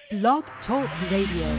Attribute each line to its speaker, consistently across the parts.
Speaker 1: Blog Talk Radio.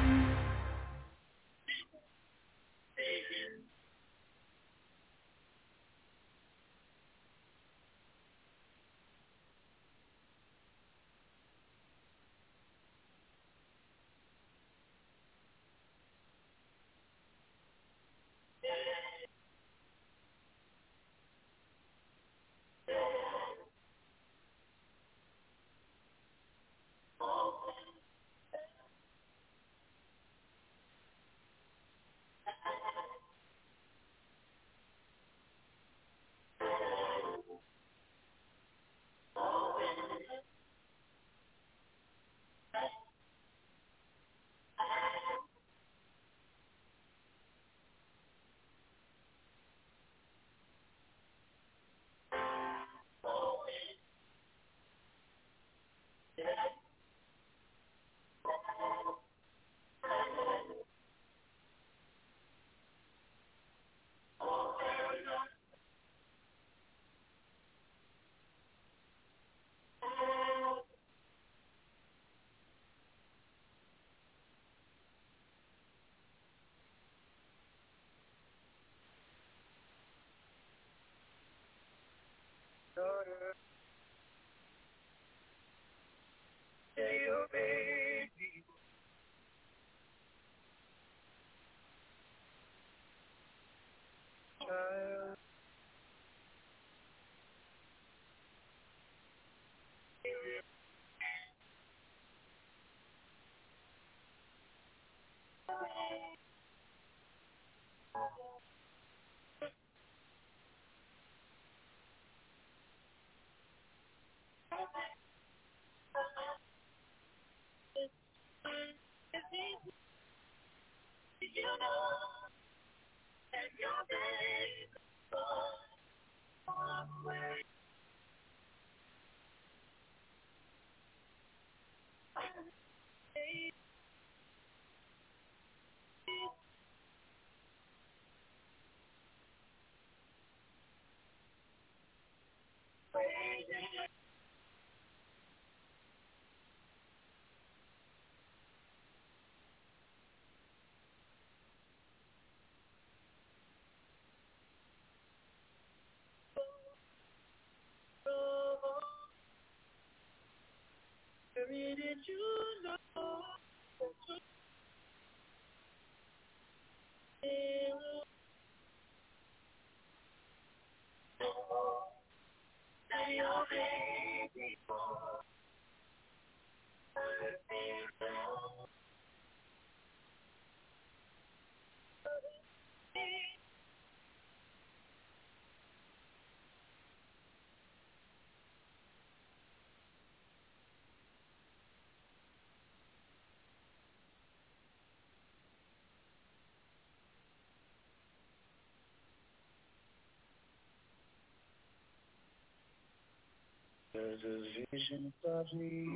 Speaker 2: There's a vision of me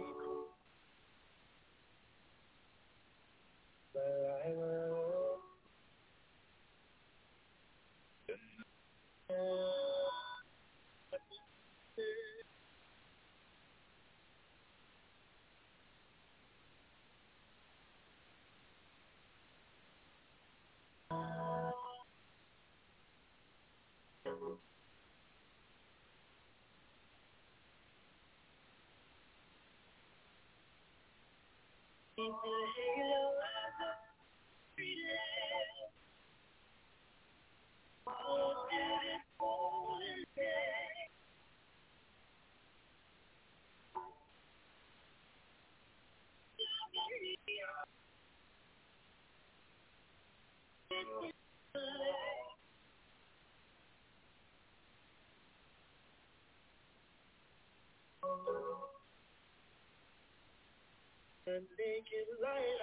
Speaker 2: where I will and make it right.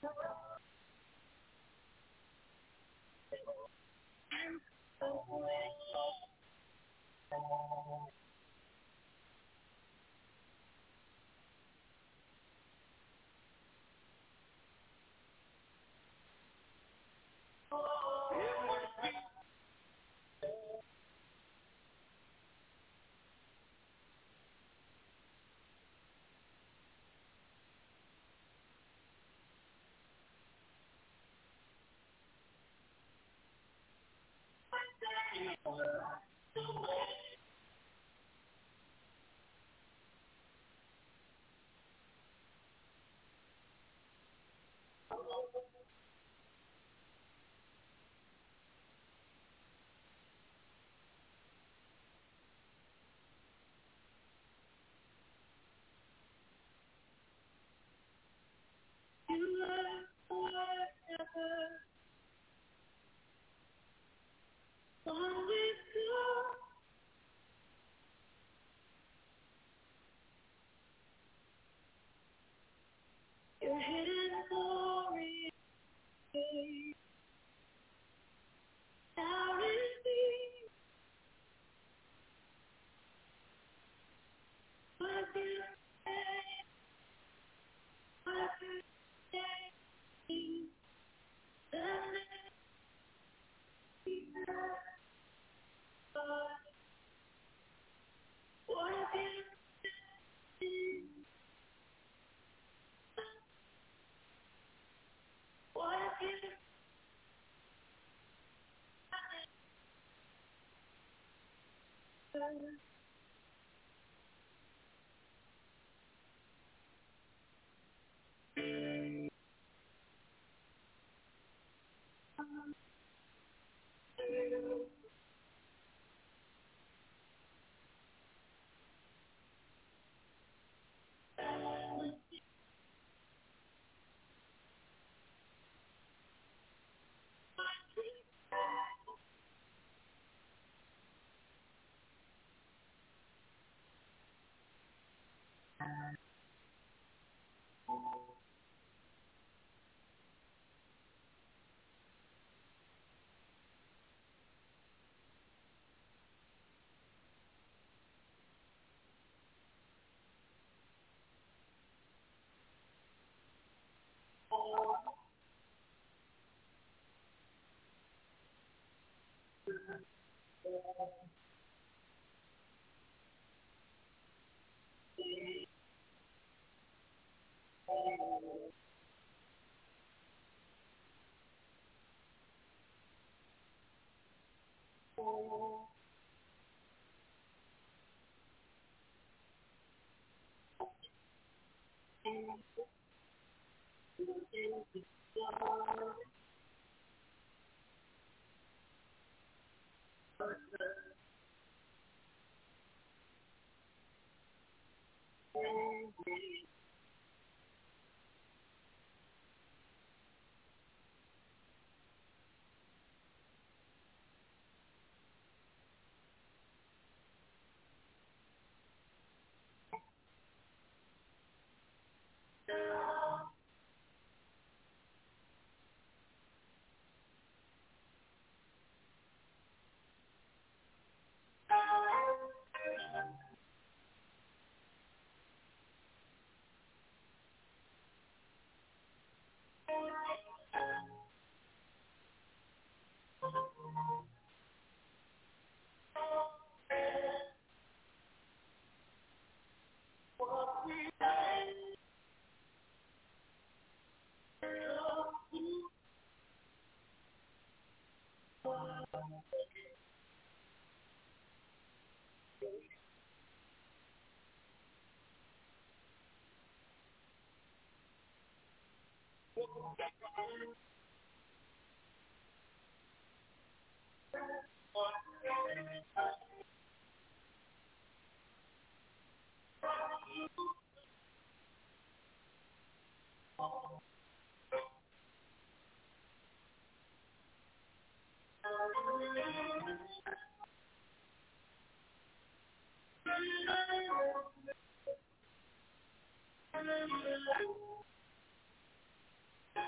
Speaker 2: Your hidden glory, now receive what you say, what you say, the name of what you say, what you say.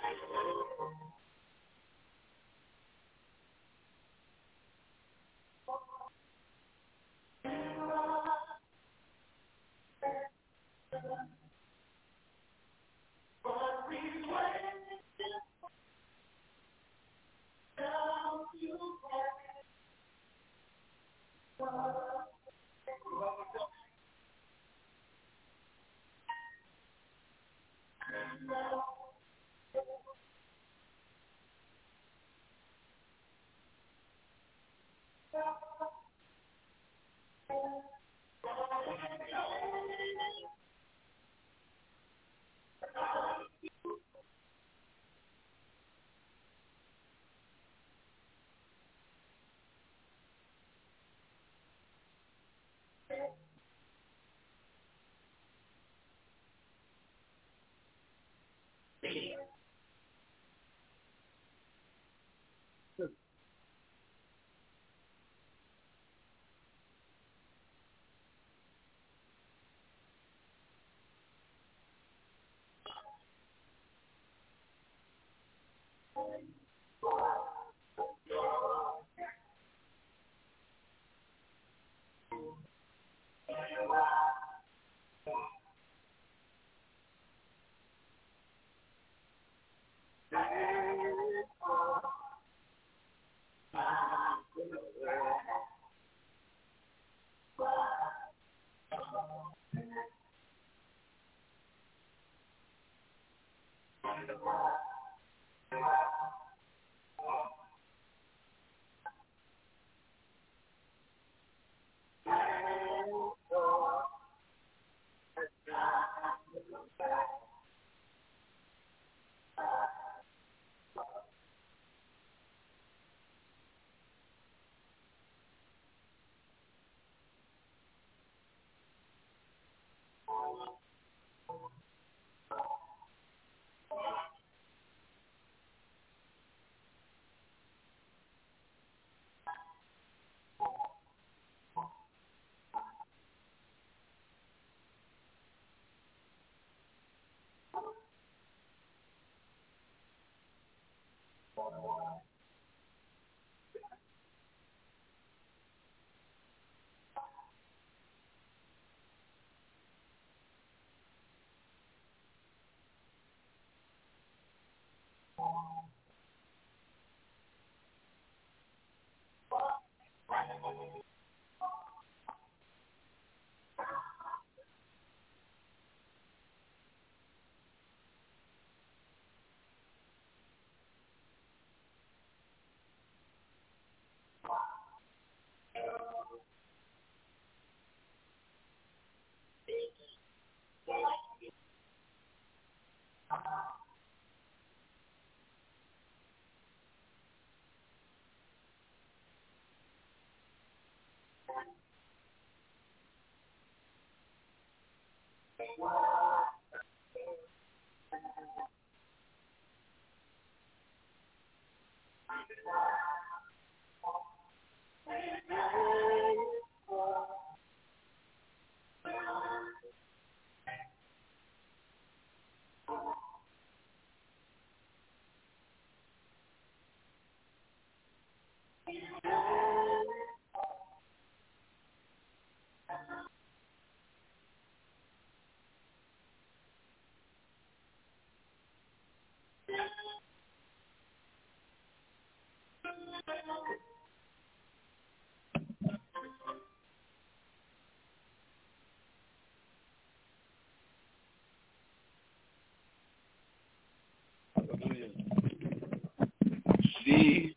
Speaker 3: See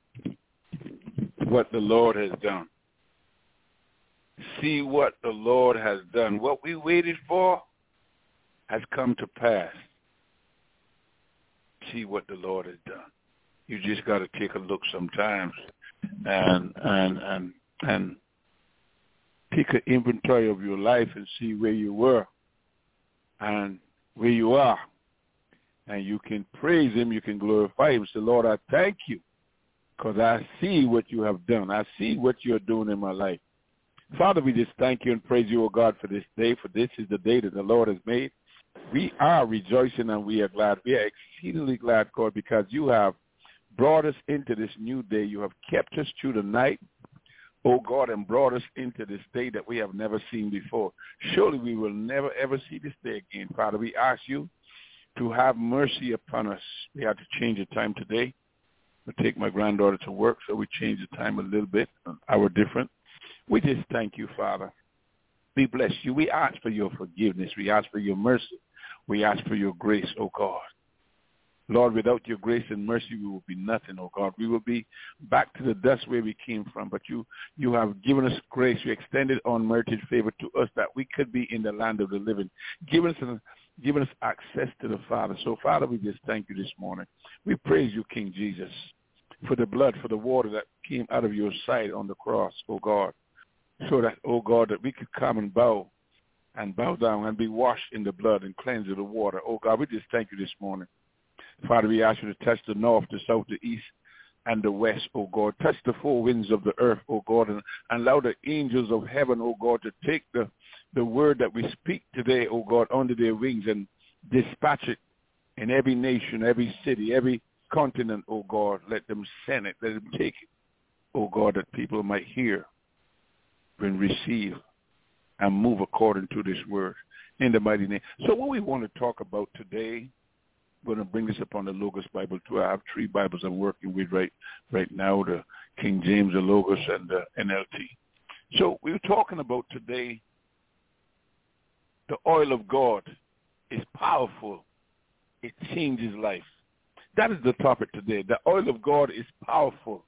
Speaker 3: what the Lord has done. See what the Lord has done. What we waited for has come to pass. See what the Lord has done. You just got to take a look sometimes and take an inventory of your life and see where you were and where you are. And you can praise him, you can glorify him. Say, Lord, I thank you because I see what you have done. I see what you're doing in my life. Father, we just thank you and praise you, O God, for this day, for this is the day that the Lord has made. We are rejoicing and we are glad. We are exceedingly glad, God, because you have brought us into this new day. You have kept us through the night, oh God, and brought us into this day that we have never seen before. Surely we will never, ever see this day again. Father, we ask you to have mercy upon us. We have to change the time today. I take my granddaughter to work, so we change the time a little bit, an hour different. We just thank you, Father. We bless you. We ask for your forgiveness. We ask for your mercy. We ask for your grace, oh God. Lord, without your grace and mercy, we will be nothing, oh God. We will be back to the dust where we came from. But you have given us grace. You extended unmerited favor to us that we could be in the land of the living, giving us access to the Father. So, Father, we just thank you this morning. We praise you, King Jesus, for the blood, for the water that came out of your side on the cross, oh God, so that, oh God, that we could come and bow down and be washed in the blood and cleansed of the water. Oh God, we just thank you this morning. Father, we ask you to touch the north, the south, the east, and the west, oh God. Touch the four winds of the earth, oh God, and allow the angels of heaven, oh God, to take the word that we speak today, oh God, under their wings and dispatch it in every nation, every city, every continent, oh God. Let them send it. Let them take it, oh God, that people might hear and receive and move according to this word in the mighty name. So what we want to talk about today, we're going to bring this upon the Logos Bible too. I have 3 Bibles I'm working with right now, the King James, the Logos, and the NLT. So we're talking about today, the oil of God is powerful. It changes life. That is the topic today. The oil of God is powerful.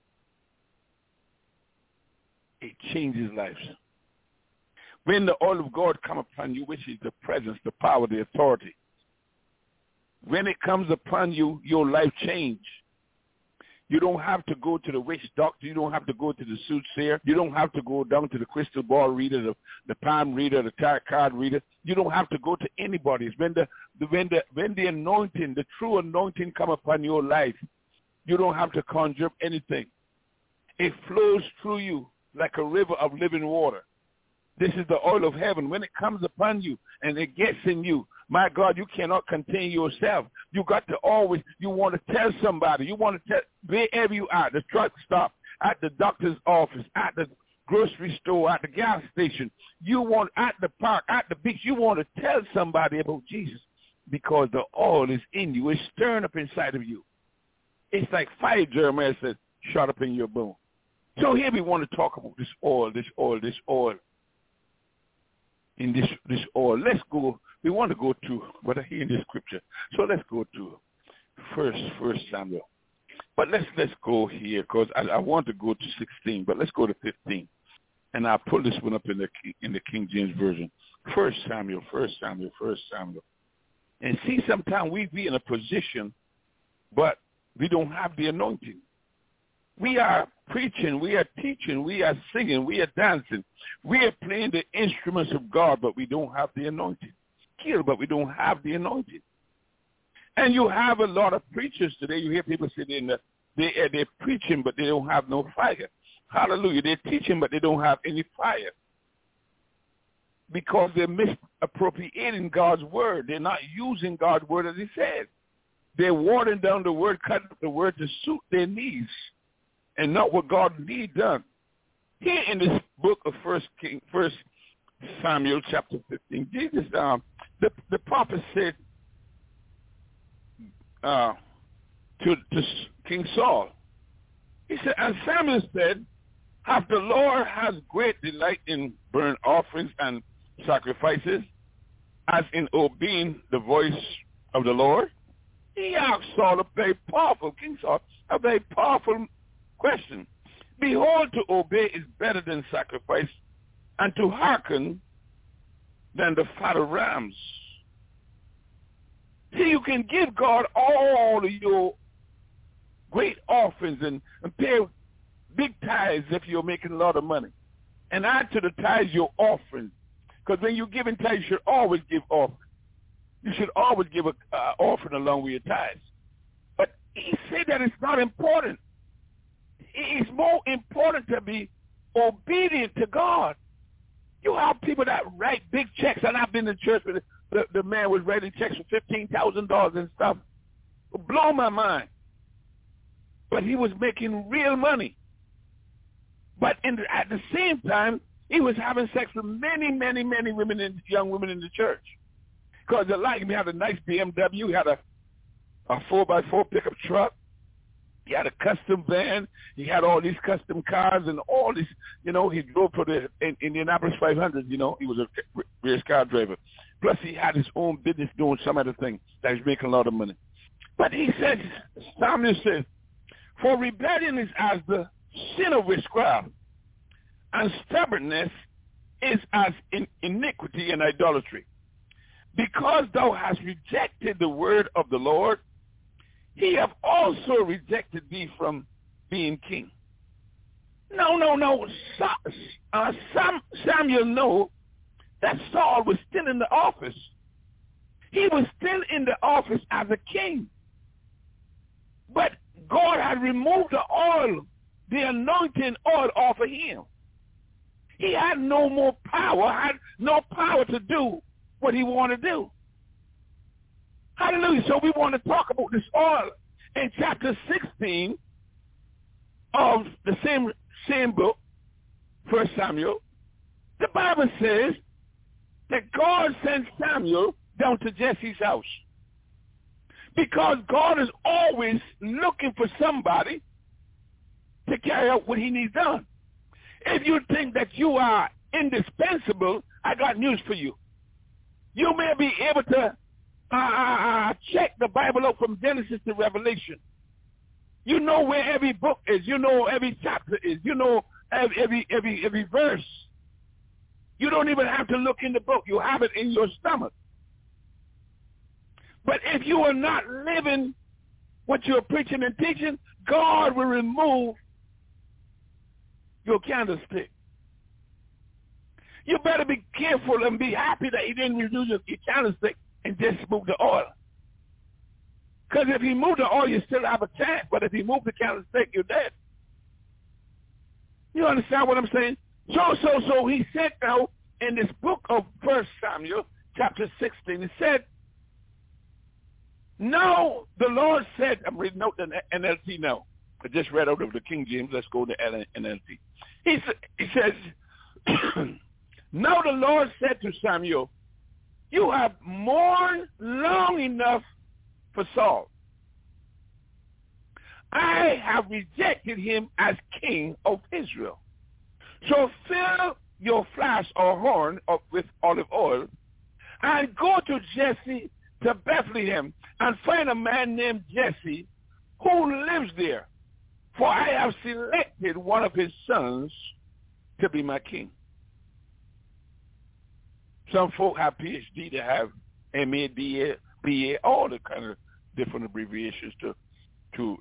Speaker 3: It changes lives. When the oil of God comes upon you, which is the presence, the power, the authority, when it comes upon you, your life changes. You don't have to go to the witch doctor. You don't have to go to the soothsayer. You don't have to go down to the crystal ball reader, the palm reader, the tarot card reader. You don't have to go to anybody. It's when the anointing, the true anointing come upon your life, you don't have to conjure up anything. It flows through you like a river of living water. This is the oil of heaven. When it comes upon you and it gets in you, my God, you cannot contain yourself. You got to always, you want to tell somebody. You want to tell, wherever you are, the truck stop, at the doctor's office, at the grocery store, at the gas station. You want, at the park, at the beach, you want to tell somebody about Jesus because the oil is in you. It's stirring up inside of you. It's like fire, Jeremiah says, shot up in your bone. So here we want to talk about this oil. In this oil, let's go. We want to go to what I hear in the scripture. So let's go to First Samuel. But let's go here because I want to go to 16, but let's go to 15, and I'll pull this one up in the King James version. First Samuel, and see, sometimes we be in a position, but we don't have the anointing. We are preaching, we are teaching, we are singing, we are dancing. We are playing the instruments of God, but we don't have the anointing. But we don't have the anointing. And you have a lot of preachers today. You hear people say they're preaching, but they don't have no fire. Hallelujah. They're teaching, but they don't have any fire. Because they're misappropriating God's word. They're not using God's word as he said. They're watering down the word, cutting up the word to suit their needs and not what God needs done. Here in this book of First Samuel chapter 15, Jesus, the prophet said to King Saul, he said, and Samuel said, "Have the Lord has great delight in burnt offerings and sacrifices, as in obeying the voice of the Lord?" He asked Saul a very powerful, King Saul, a very powerful question. Behold, to obey is better than sacrifice, and to hearken than the fat of rams. See, you can give God all of your great offerings and pay big tithes if you're making a lot of money. And add to the tithes your offerings. Because when you give in tithes, you should always give offering. You should always give an offering along with your tithes. But he said that it's not important. It's more important to be obedient to God. You have people that write big checks, and I've been in church with the man was writing checks for $15,000 and stuff. It blew my mind. But he was making real money. But at the same time, he was having sex with many, many, many women, young women in the church. Because they liked him. He had a nice BMW. He had a 4x4 pickup truck. He had a custom van. He had all these custom cars and all these, he drove for the Indianapolis 500, He was a race car driver. Plus, he had his own business doing some other thing that was making a lot of money. But he said, Samuel said, for rebellion is as the sin of witchcraft, and stubbornness is as iniquity and idolatry. Because thou hast rejected the word of the Lord, he have also rejected thee from being king. No. Samuel knew that Saul was still in the office. He was still in the office as a king. But God had removed the oil, the anointing oil off of him. He had no more power, had no power to do what he wanted to do. Hallelujah. So we want to talk about this oil in chapter 16 of the same book, 1 Samuel. The Bible says that God sent Samuel down to Jesse's house. Because God is always looking for somebody to carry out what he needs done. If you think that you are indispensable, I got news for you. You may be able to check the Bible out from Genesis to Revelation. You know where every book is. You know every chapter is. You know every verse. You don't even have to look in the book. You have it in your stomach. But if you are not living what you're preaching and teaching, God will remove your candlestick. You better be careful and be happy that he didn't remove your candlestick and just move the oil. Because if he moved the oil, you still have a chance. But if he moved the candlestick, you're dead. You understand what I'm saying? So he said now in this book of 1 Samuel, chapter 16, he said, now the Lord said, I'm reading out the NLT now. I just read out of the King James. Let's go to NLT. He says, now the Lord said to Samuel, you have mourned long enough for Saul. I have rejected him as king of Israel. So fill your flask or horn with olive oil and go to Jesse to Bethlehem and find a man named Jesse who lives there. For I have selected one of his sons to be my king. Some folk have PhD, they have MA, BA, all the kind of different abbreviations to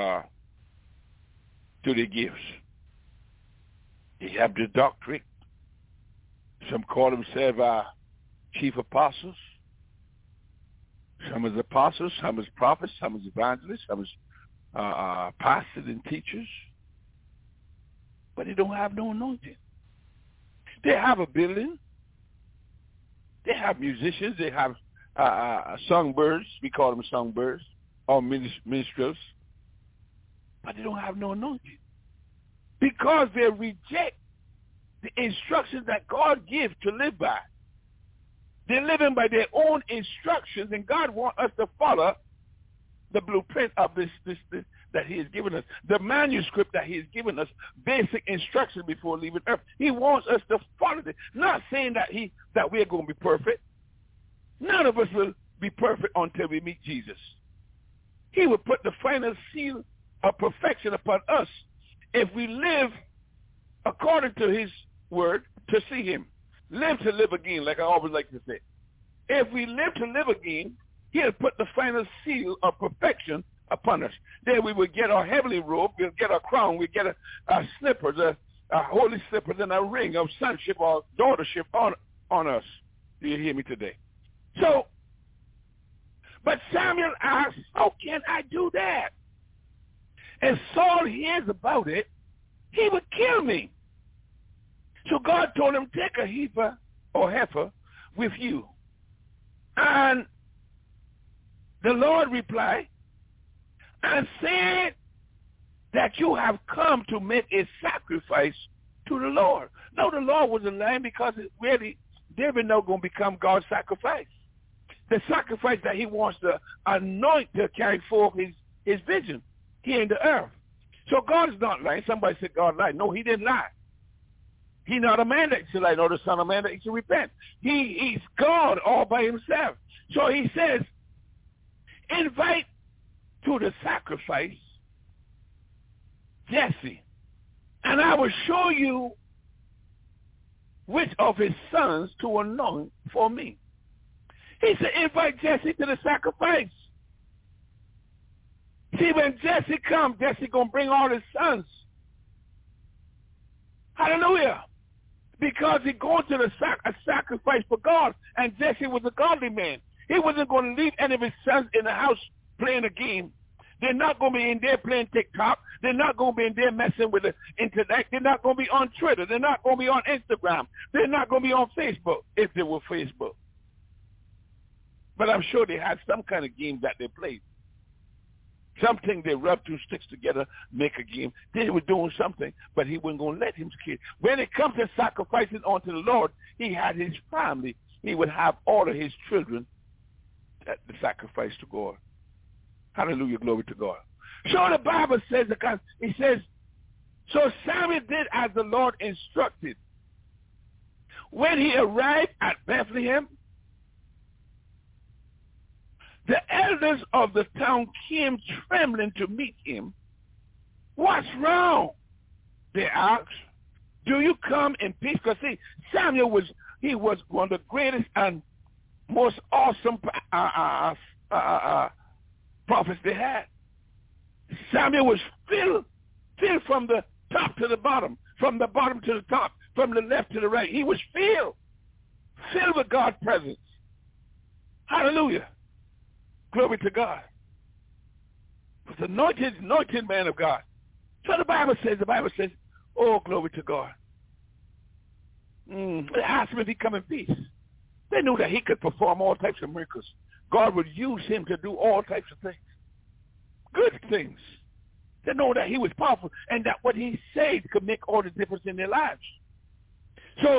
Speaker 3: their gifts. They have the doctorate. Some call themselves chief apostles. Some as apostles, some as prophets, some as evangelists, some as pastors and teachers. But they don't have no anointing. They have a building. They have musicians. They have songbirds. We call them songbirds or minstrels. But they don't have no anointing. Because they reject the instructions that God gives to live by. They're living by their own instructions, and God wants us to follow the blueprint of this that he has given us, the manuscript that he has given us, basic instructions before leaving earth. He wants us to follow it. Not saying that we're going to be perfect. None of us will be perfect until we meet Jesus. He will put the final seal of perfection upon us if we live according to his word to see him. Live to live again, like I always like to say. If we live to live again, he'll put the final seal of perfection upon us. Then we will get our heavenly robe, we'll get our crown, we'll get our slippers, a holy slippers, and a ring of sonship or daughtership on us. Do you hear me today? So, but Samuel asked, how can I do that? If Saul hears about it, he would kill me. So God told him, take a heifer with you. And the Lord replied and said that you have come to make a sacrifice to the Lord. No, the Lord was a lamb because it really, David not going to become God's sacrifice. The sacrifice that he wants to anoint to carry forth his vision here in the earth. So God is not lying. Somebody said God lied. No, he didn't lie. He's not a man that he should lie, nor the son of man that he should repent. He's God all by himself. So he says, invite to the sacrifice Jesse, and I will show you which of his sons to anoint for me. He said, invite Jesse to the sacrifice. See, when Jesse comes, Jesse going to bring all his sons. Hallelujah. Because he going to a sacrifice for God, and Jesse was a godly man. He wasn't going to leave any of his sons in the house playing a game. They're not going to be in there playing TikTok. They're not going to be in there messing with the internet. They're not going to be on Twitter. They're not going to be on Instagram. They're not going to be on Facebook if they were Facebook. But I'm sure they had some kind of game that they played. Something they rubbed two sticks together, make a game. They were doing something, but he wasn't going to let him kid. When it comes to sacrificing unto the Lord, he had his family. He would have all of his children at the sacrifice to God. Hallelujah, glory to God. So the Bible says, it says, so Samuel did as the Lord instructed. When he arrived at Bethlehem, the elders of the town came trembling to meet him. What's wrong? They asked. Do you come in peace? Because see, Samuel was one of the greatest and most awesome prophets they had. Samuel was filled from the top to the bottom, from the bottom to the top, from the left to the right. He was filled with God's presence. Hallelujah. Glory to God. Was anointed man of God. So the Bible says, oh, glory to God. They asked him if he come in peace. They knew that he could perform all types of miracles. God would use him to do all types of things. Good things. They know that he was powerful and that what he said could make all the difference in their lives. So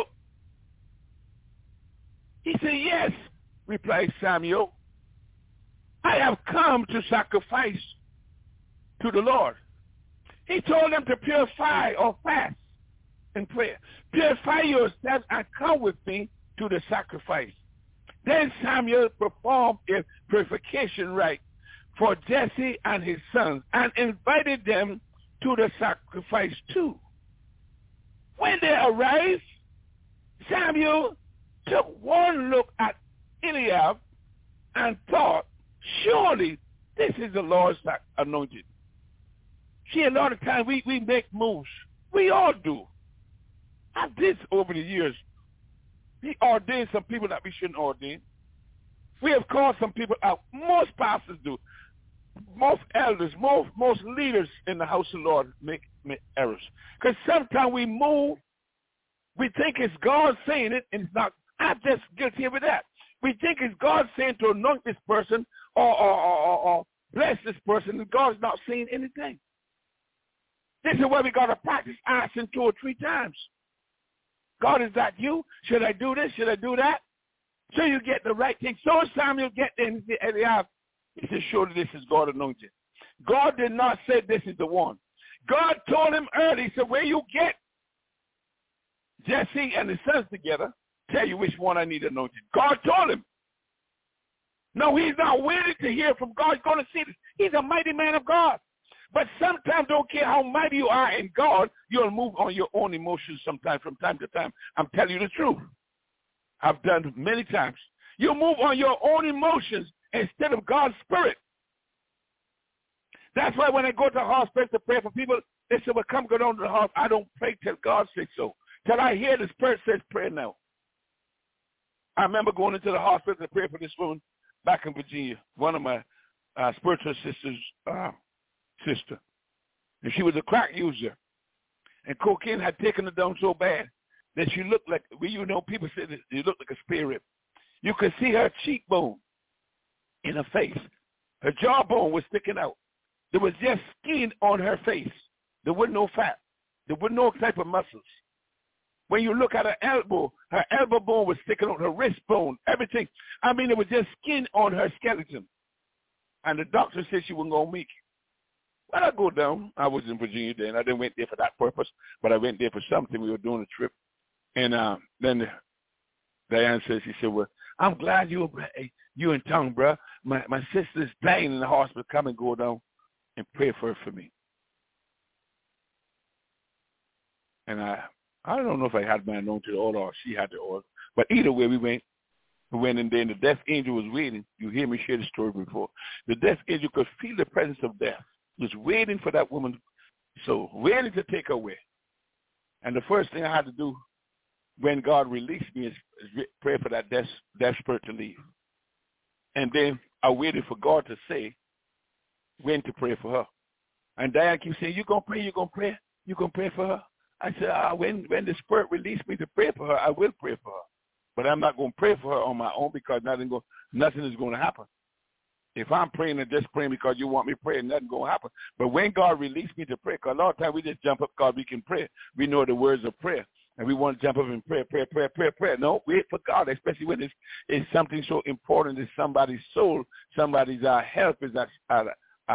Speaker 3: he said, yes, replied Samuel. I have come to sacrifice to the Lord. He told them to purify or fast and prayer. Purify yourselves and come with me to the sacrifice. Then Samuel performed a purification rite for Jesse and his sons and invited them to the sacrifice too. When they arrived, Samuel took one look at Eliab and thought, surely this is the Lord's anointed. See, a lot of times we make moves. We all do. I did over the years. He ordained some people that we shouldn't ordain. We have called some people out. Most pastors do. Most elders, most leaders in the house of the Lord make errors. Because sometimes we move, we think it's God saying it, and it's not. I'm just guilty of that. We think it's God saying to anoint this person or bless this person, and God's not saying anything. This is why we got to practice asking 2 or 3 times. God, is that you? Should I do this? Should I do that? So you get the right thing. So Samuel get there and Eliab. He said, surely this is God anointed. God did not say this is the one. God told him early, he said, where you get Jesse and his sons together, tell you which one I need anointed. God told him. No, he's not waiting to hear from God. He's going to see this. He's a mighty man of God. But sometimes, don't care how mighty you are in God, you'll move on your own emotions sometimes from time to time. I'm telling you the truth. I've done it many times. You move on your own emotions instead of God's spirit. That's why when I go to the hospital to pray for people, they say, well, come go down to the hospital. I don't pray till God says so. Till I hear the Spirit says pray now. I remember going into the hospital to pray for this woman back in Virginia, one of my spiritual sisters' sister. And she was a crack user. And cocaine had taken her down so bad that she looked like, well, you know, people say that you look like a spare rib. You could see her cheekbone in her face. Her jawbone was sticking out. There was just skin on her face. There was no fat. There was no type of muscles. When you look at her elbow bone was sticking out, her wrist bone, everything. I mean, it was just skin on her skeleton. And the doctor said she wasn't going to make it. Well, I go down. I was in Virginia then. I didn't went there for that purpose, but I went there for something. We were doing a trip. And then Diane says, she said, well, I'm glad you in town, bro. My sister's dying in the hospital. Come and go down and pray for her for me. And I don't know if I had my anointed oil or she had the oil. But either way, we went in there, and the death angel was waiting. You hear me share the story before. The death angel could feel the presence of death. He was waiting for that woman, so waiting to take her away. And the first thing I had to do when God released me is pray for that death spirit to leave. And then I waited for God to say when to pray for her. And Diane keeps saying, you're going to pray, you're going to pray, you're going to pray for her. I said, when the Spirit released me to pray for her, I will pray for her. But I'm not going to pray for her on my own because nothing is going to happen. If I'm praying and just praying because you want me to pray, nothing's going to happen. But when God released me to pray, because a lot of times we just jump up because we can pray. We know the words of prayer. And we want to jump up and pray. No, wait for God, especially when it's something so important as somebody's soul, somebody's health is at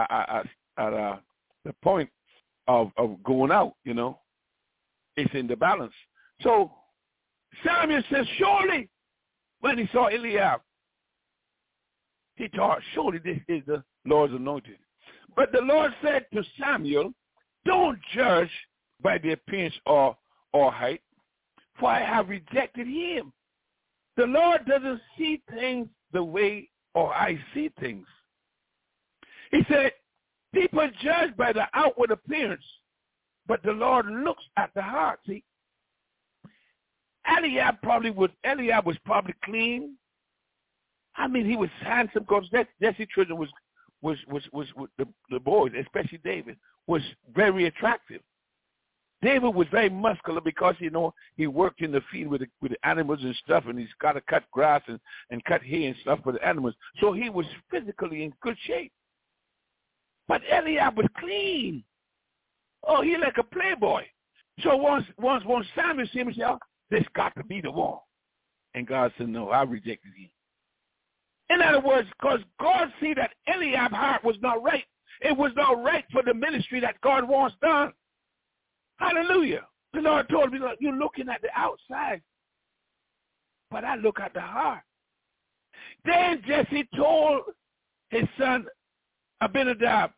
Speaker 3: the point of going out, you know. It's in the balance. So Samuel says, surely, when he saw Eliab, he thought, surely this is the Lord's anointed. But the Lord said to Samuel, don't judge by the appearance or height, for I have rejected him. The Lord doesn't see things the way or I see things. He said, people judge by the outward appearance, but the Lord looks at the heart. See, Eliab was probably clean. I mean, he was handsome because Jesse's children was the boys, especially David, was very attractive. David was very muscular because, you know, he worked in the field with the animals and stuff, and he's got to cut grass and cut hay and stuff for the animals. So he was physically in good shape. But Eliab was clean. Oh, he like a playboy. So once Samuel see him, he said, oh, this got to be the one. And God said, no, I rejected him. In other words, because God see that Eliab's heart was not right. It was not right for the ministry that God wants done. Hallelujah. The Lord told me, look, you're looking at the outside, but I look at the heart. Then Jesse told his son Abinadab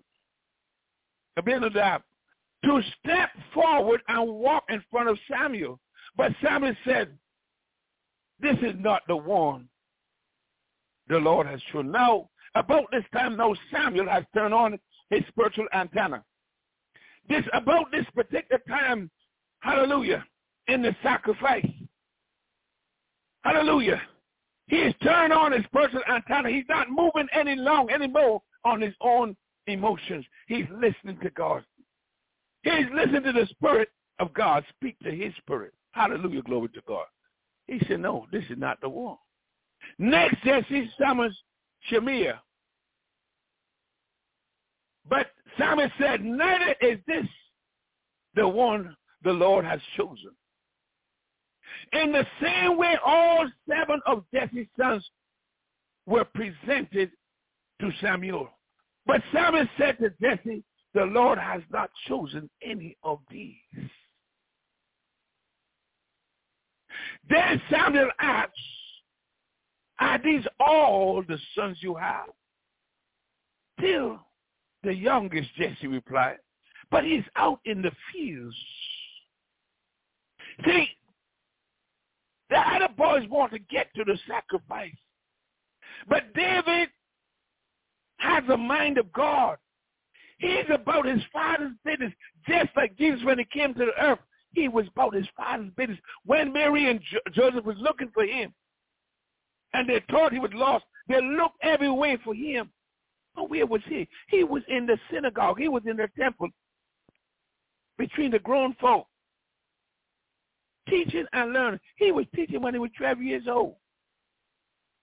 Speaker 3: to step forward and walk in front of Samuel. But Samuel said, this is not the one the Lord has chosen. Now, about this time, now Samuel has turned on his spiritual antenna. About this particular time, hallelujah, in the sacrifice, hallelujah, he has turned on his spiritual antenna. He's not moving anymore on his own emotions. He's listening to God. He's listening to the Spirit of God speak to his spirit. Hallelujah, glory to God. He said, no, this is not the one. Next, Jesse summons Shemaiah. But Samuel said, neither is this the one the Lord has chosen. In the same way, all 7 of Jesse's sons were presented to Samuel. But Samuel said to Jesse, the Lord has not chosen any of these. Then Samuel asked, are these all the sons you have? Still, the youngest, Jesse replied, but he's out in the fields. See, the other boys want to get to the sacrifice. But David has the mind of God. He's about his father's business, just like Jesus when he came to the earth. He was about his father's business. When Mary and Joseph was looking for him, and they thought he was lost, they looked every way for him. But where was he? He was in the synagogue. He was in the temple between the grown folk, teaching and learning. He was teaching when he was 12 years old.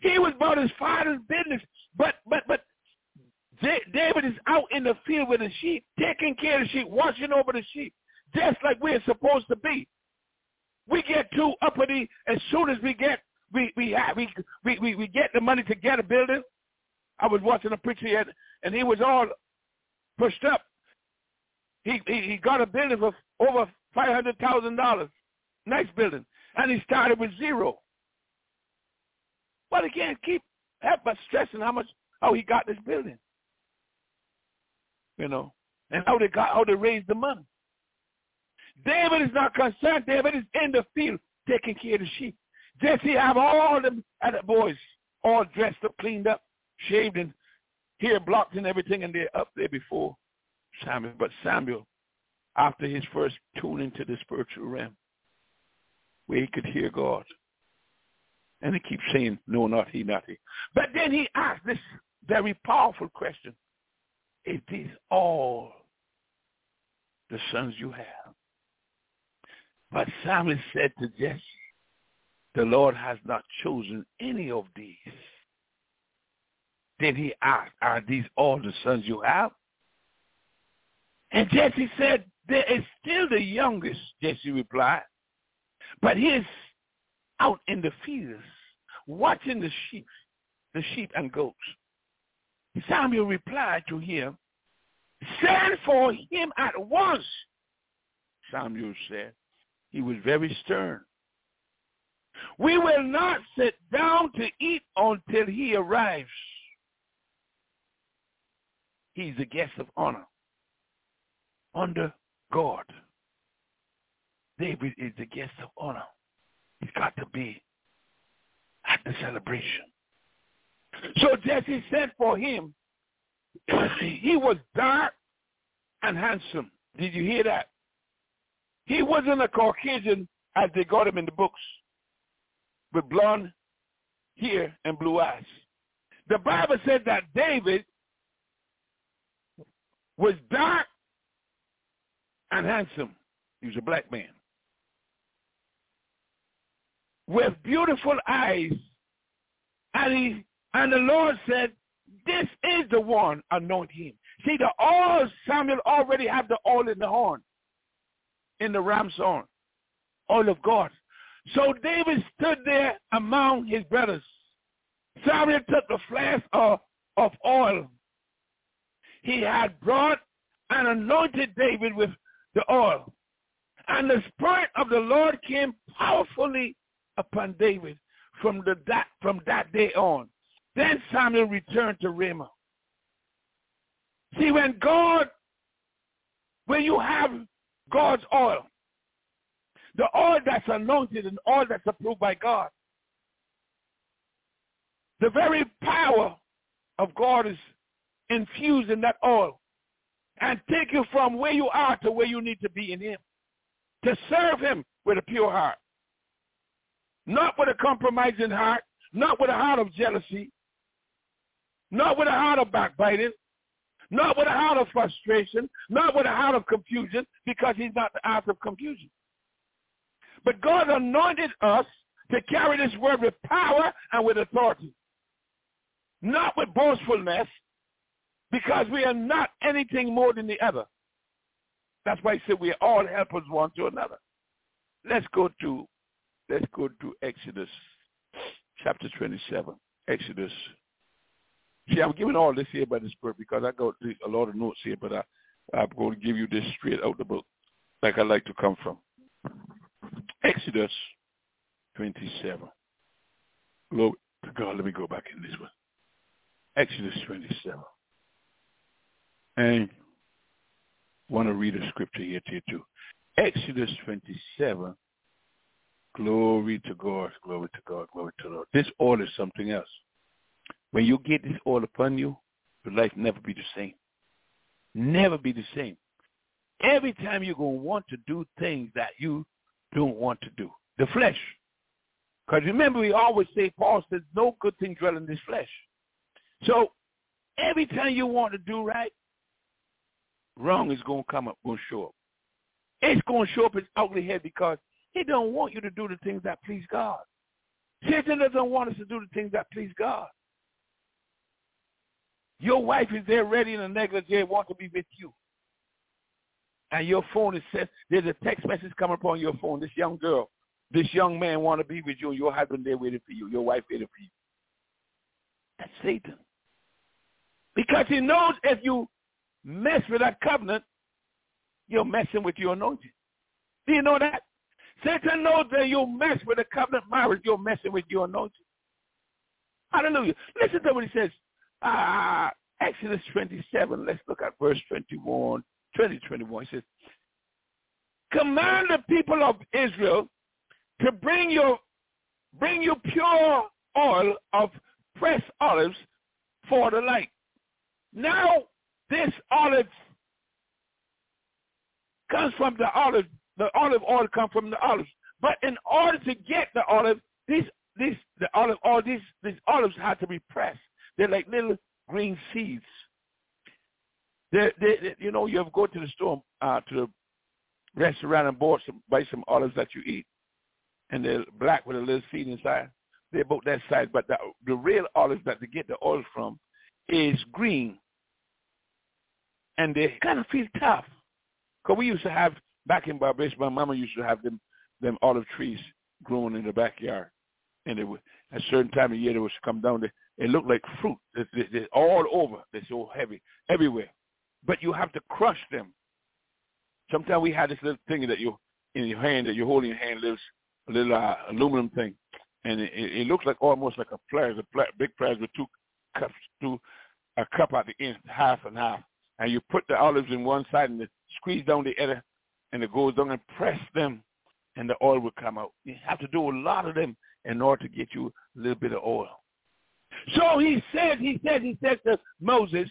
Speaker 3: He was about his father's business. But David is out in the field with the sheep, taking care of the sheep, watching over the sheep, just like we're supposed to be. We get too uppity as soon as we get the money to get a building. I was watching a preacher here, and he was all pushed up. He got a building for over $500,000, nice building, and he started with zero. But he can't help but stressing how he got this building, and how they raised the money. David is not concerned. David is in the field taking care of the sheep. Jesse have all the boys all dressed up, cleaned up, shaved, and hair blocked and everything, and they're up there before Samuel. But Samuel, after his first tuning to the spiritual realm, where he could hear God, and he keeps saying, no, not he, not he. But then he asked this very powerful question. Is these all the sons you have? But Samuel said to Jesse, the Lord has not chosen any of these. Then he asked, are these all the sons you have? And Jesse said, there is still the youngest, Jesse replied. But he is out in the fields watching the sheep and goats. Samuel replied to him, send for him at once. Samuel said, he was very stern. We will not sit down to eat until he arrives. He's a guest of honor under God. David is the guest of honor. He's got to be at the celebration. So Jesse sent for him. He was dark and handsome. Did you hear that? He wasn't a Caucasian as they got him in the books, with blonde hair and blue eyes. The Bible said that David was dark and handsome. He was a black man with beautiful eyes. And the Lord said, this is the one, anoint him. See, the oil, Samuel already had the oil in the horn, in the ram's horn, oil of God. So David stood there among his brothers. Samuel took the flask of oil he had brought and anointed David with the oil. And the Spirit of the Lord came powerfully upon David from that day on. Then Samuel returned to Ramah. See, when you have God's oil, the oil that's anointed and oil that's approved by God, the very power of God is infused in that oil and take you from where you are to where you need to be in him, to serve him with a pure heart, not with a compromising heart, not with a heart of jealousy, not with a heart of backbiting, not with a heart of frustration, not with a heart of confusion, because he's not the heart of confusion. But God anointed us to carry this word with power and with authority, not with boastfulness, because we are not anything more than the other. That's why he said we are all helpers one to another. Let's go to Exodus chapter 27. Exodus. See, I'm giving all this here by the Spirit because I got a lot of notes here, but I'm going to give you this straight out the book like I like to come from. Exodus 27. Glory to God. Let me go back in this one. Exodus 27. And I want to read a scripture here to you too. Exodus 27. Glory to God, glory to God, glory to the Lord. This oil is something else. When you get this oil upon you, your life never be the same. Never be the same. Every time you're going to want to do things that you don't want to do. The flesh. Because remember, we always say, Paul says, no good thing dwell in this flesh. So every time you want to do right, wrong is going to come up, going to show up. It's going to show up its ugly head because he don't want you to do the things that please God. Satan doesn't want us to do the things that please God. Your wife is there ready in a negligee, want to be with you. And your phone is set. There's a text message coming upon your phone. This young girl, this young man want to be with you, and your husband there waiting for you. Your wife waiting for you. That's Satan. Because he knows if you mess with that covenant, you're messing with your anointing. Do you know that? Satan knows that you mess with a covenant marriage, you're messing with your anointing. Hallelujah. Listen to what he says. Exodus 27, let's look at verse 21. He says, command the people of Israel to bring you pure oil of pressed olives for the light. Now, this olive comes from the olive oil comes from the olives. But in order to get the olive, these olives had to be pressed. They're like little green seeds. You ever go to the store, to the restaurant and buy some olives that you eat, and they're black with a little seed inside. They're about that size, but the real olives that they get the oil from is green, and they kind of feel tough. Because we used to have, back in Barbados, my mama used to have them olive trees growing in the backyard, and they would, at a certain time of year they would come down. They look like fruit. They're all over. They're so heavy, everywhere. But you have to crush them. Sometimes we had this little thing that you in your hand, that you hold in your hand, a little aluminum thing, and it looks like almost like a pliers, big pliers with a cup at the end, half and half, and you put the olives in one side and squeeze down the other, and it goes down and press them, and the oil will come out. You have to do a lot of them in order to get you a little bit of oil. So he said to Moses,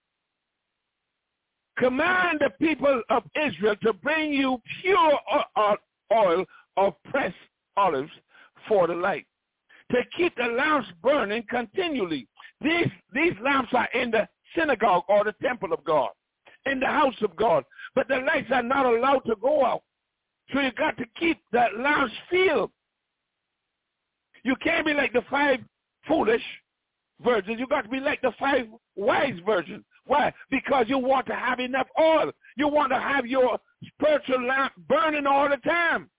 Speaker 3: command the people of Israel to bring you pure oil of pressed olives for the light, to keep the lamps burning continually. These lamps are in the synagogue or the temple of God, in the house of God, but the lights are not allowed to go out. So you got to keep the lamps filled. You can't be like the 5 foolish virgins. You got to be like the 5 wise virgins. Why? Because you want to have enough oil. You want to have your spiritual lamp burning all the time.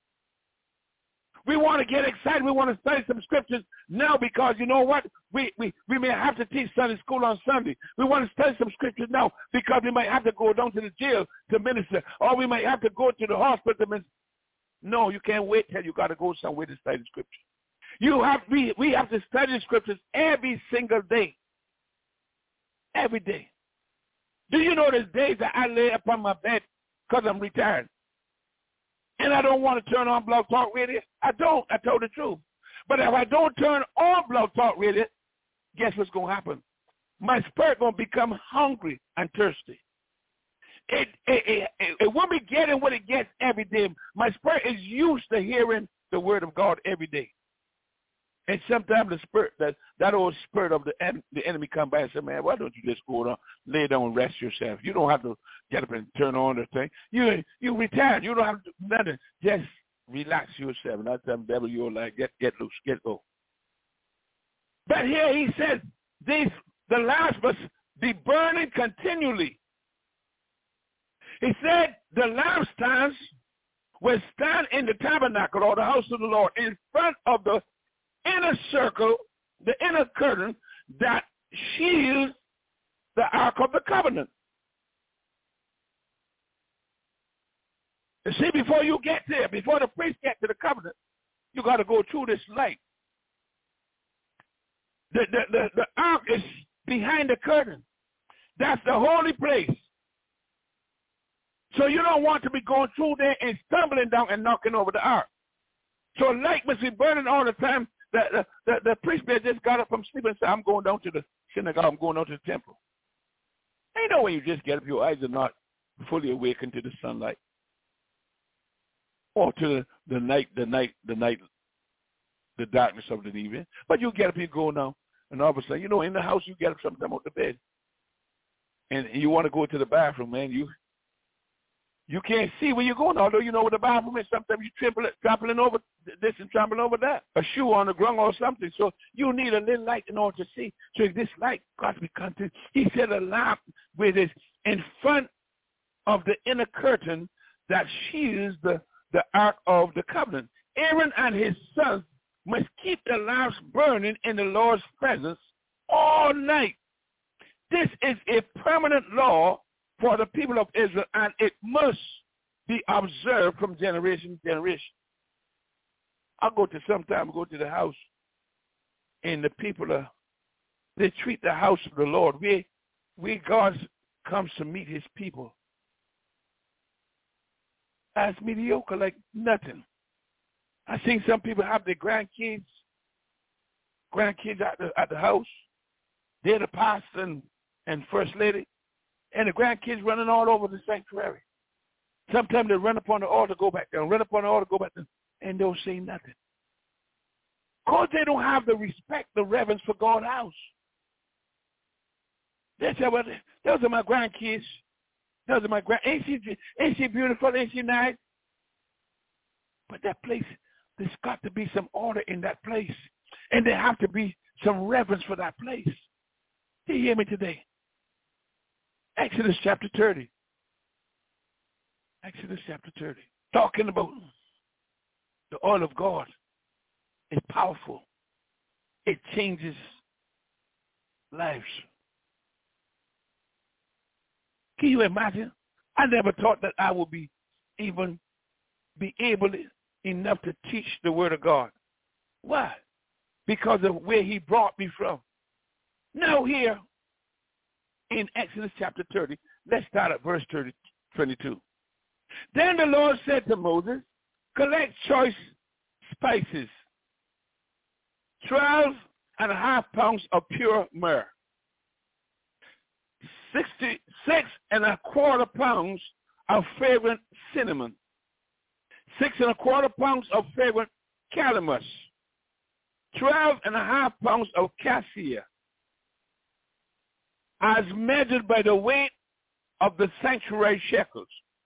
Speaker 3: We want to get excited. We want to study some scriptures now because you know what? We may have to teach Sunday school on Sunday. We want to study some scriptures now because we might have to go down to the jail to minister, or we might have to go to the hospital to minister. No, you can't wait till you got to go somewhere to study the scripture. We have to study the scriptures every single day. Every day. Do you know there's days that I lay upon my bed because I'm retired? And I don't want to turn on Blog Talk Radio. I don't. I told the truth. But if I don't turn on Blog Talk Radio, guess what's going to happen? My spirit going to become hungry and thirsty. It won't be getting what it gets every day. My spirit is used to hearing the word of God every day. And sometimes the spirit, that old spirit of the enemy come by and say, man, why don't you just go down, lay down and rest yourself? You don't have to get up and turn on the thing. You retired. You don't have to do nothing. Just relax yourself. And I tell the devil, you're like, get loose, get go. But here he says, the lamps must be burning continually. He said the lampstands will stand in the tabernacle or the house of the Lord in front of the inner circle, the inner curtain that shields the Ark of the Covenant. You see, before you get there, before the priest gets to the covenant, you got to go through this light. The Ark is behind the curtain. That's the holy place. So you don't want to be going through there and stumbling down and knocking over the Ark. So light must be burning all the time. The priest just got up from sleep and said, I'm going down to the synagogue, I'm going down to the temple. Ain't no way you just get up, your eyes are not fully awakened to the sunlight. Or to the darkness of the evening. But you get up, you go now, and all of a sudden, in the house you get up sometime out the bed. And you want to go to the bathroom, man, You can't see where you're going, although you know what the Bible means. Sometimes you trampling over this and trampling over that, a shoe on the ground or something. So you need a little light in order to see. So if this light got to be content, he said a lamp with this in front of the inner curtain that shields the ark of the covenant. Aaron and his sons must keep the lamps burning in the Lord's presence all night. This is a permanent law for the people of Israel, and it must be observed from generation to generation. I go to the house, and the people they treat the house of the Lord. We God comes to meet his people as mediocre, like nothing. I seen some people have their grandkids at the house. They're the pastor and first lady, and the grandkids running all over the sanctuary. Sometimes they run up on the altar, go back down, run up on the altar, go back down, and don't say nothing. Because they don't have the respect, the reverence for God's house. They say, well, those are my grandkids. Those are my ain't she beautiful? Ain't she nice? But that place, there's got to be some order in that place. And there have to be some reverence for that place. Do you hear me today? Exodus chapter 30. Exodus chapter 30. Talking about the oil of God. It's powerful. It changes lives. Can you imagine? I never thought that I would be able enough to teach the word of God. Why? Because of where he brought me from. Now here in Exodus chapter 30, let's start at verse 22. Then the Lord said to Moses, collect choice spices, 12.5 pounds of pure myrrh, 66.25 pounds of fragrant cinnamon, 6.25 pounds of fragrant calamus, 12.5 pounds of cassia, as measured by the weight of the sanctuary shekels.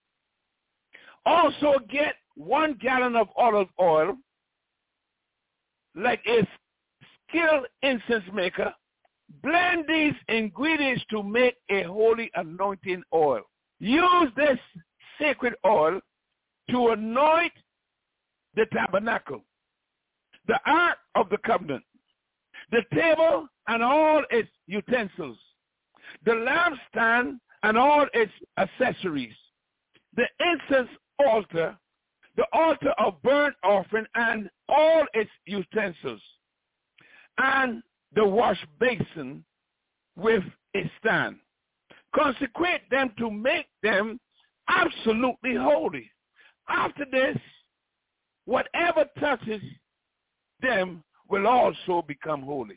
Speaker 3: Also get 1 gallon of olive oil, like a skilled incense maker. Blend these ingredients to make a holy anointing oil. Use this sacred oil to anoint the tabernacle, the ark of the covenant, the table and all its utensils, the lampstand and all its accessories, the incense altar, the altar of burnt offering and all its utensils, and the wash basin with a stand. Consecrate them to make them absolutely holy. After this, whatever touches them will also become holy.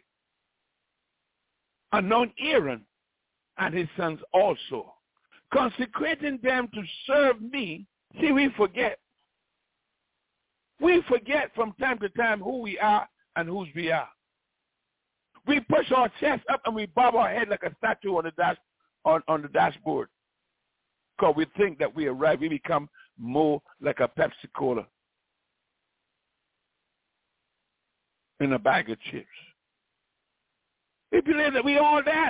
Speaker 3: Anoint Aaron and his sons also, consecrating them to serve me. See, we forget. We forget from time to time who we are and whose we are. We push our chest up and we bob our head like a statue on the dashboard. Because we think that we arrive, we become more like a Pepsi Cola in a bag of chips. We believe that we all that.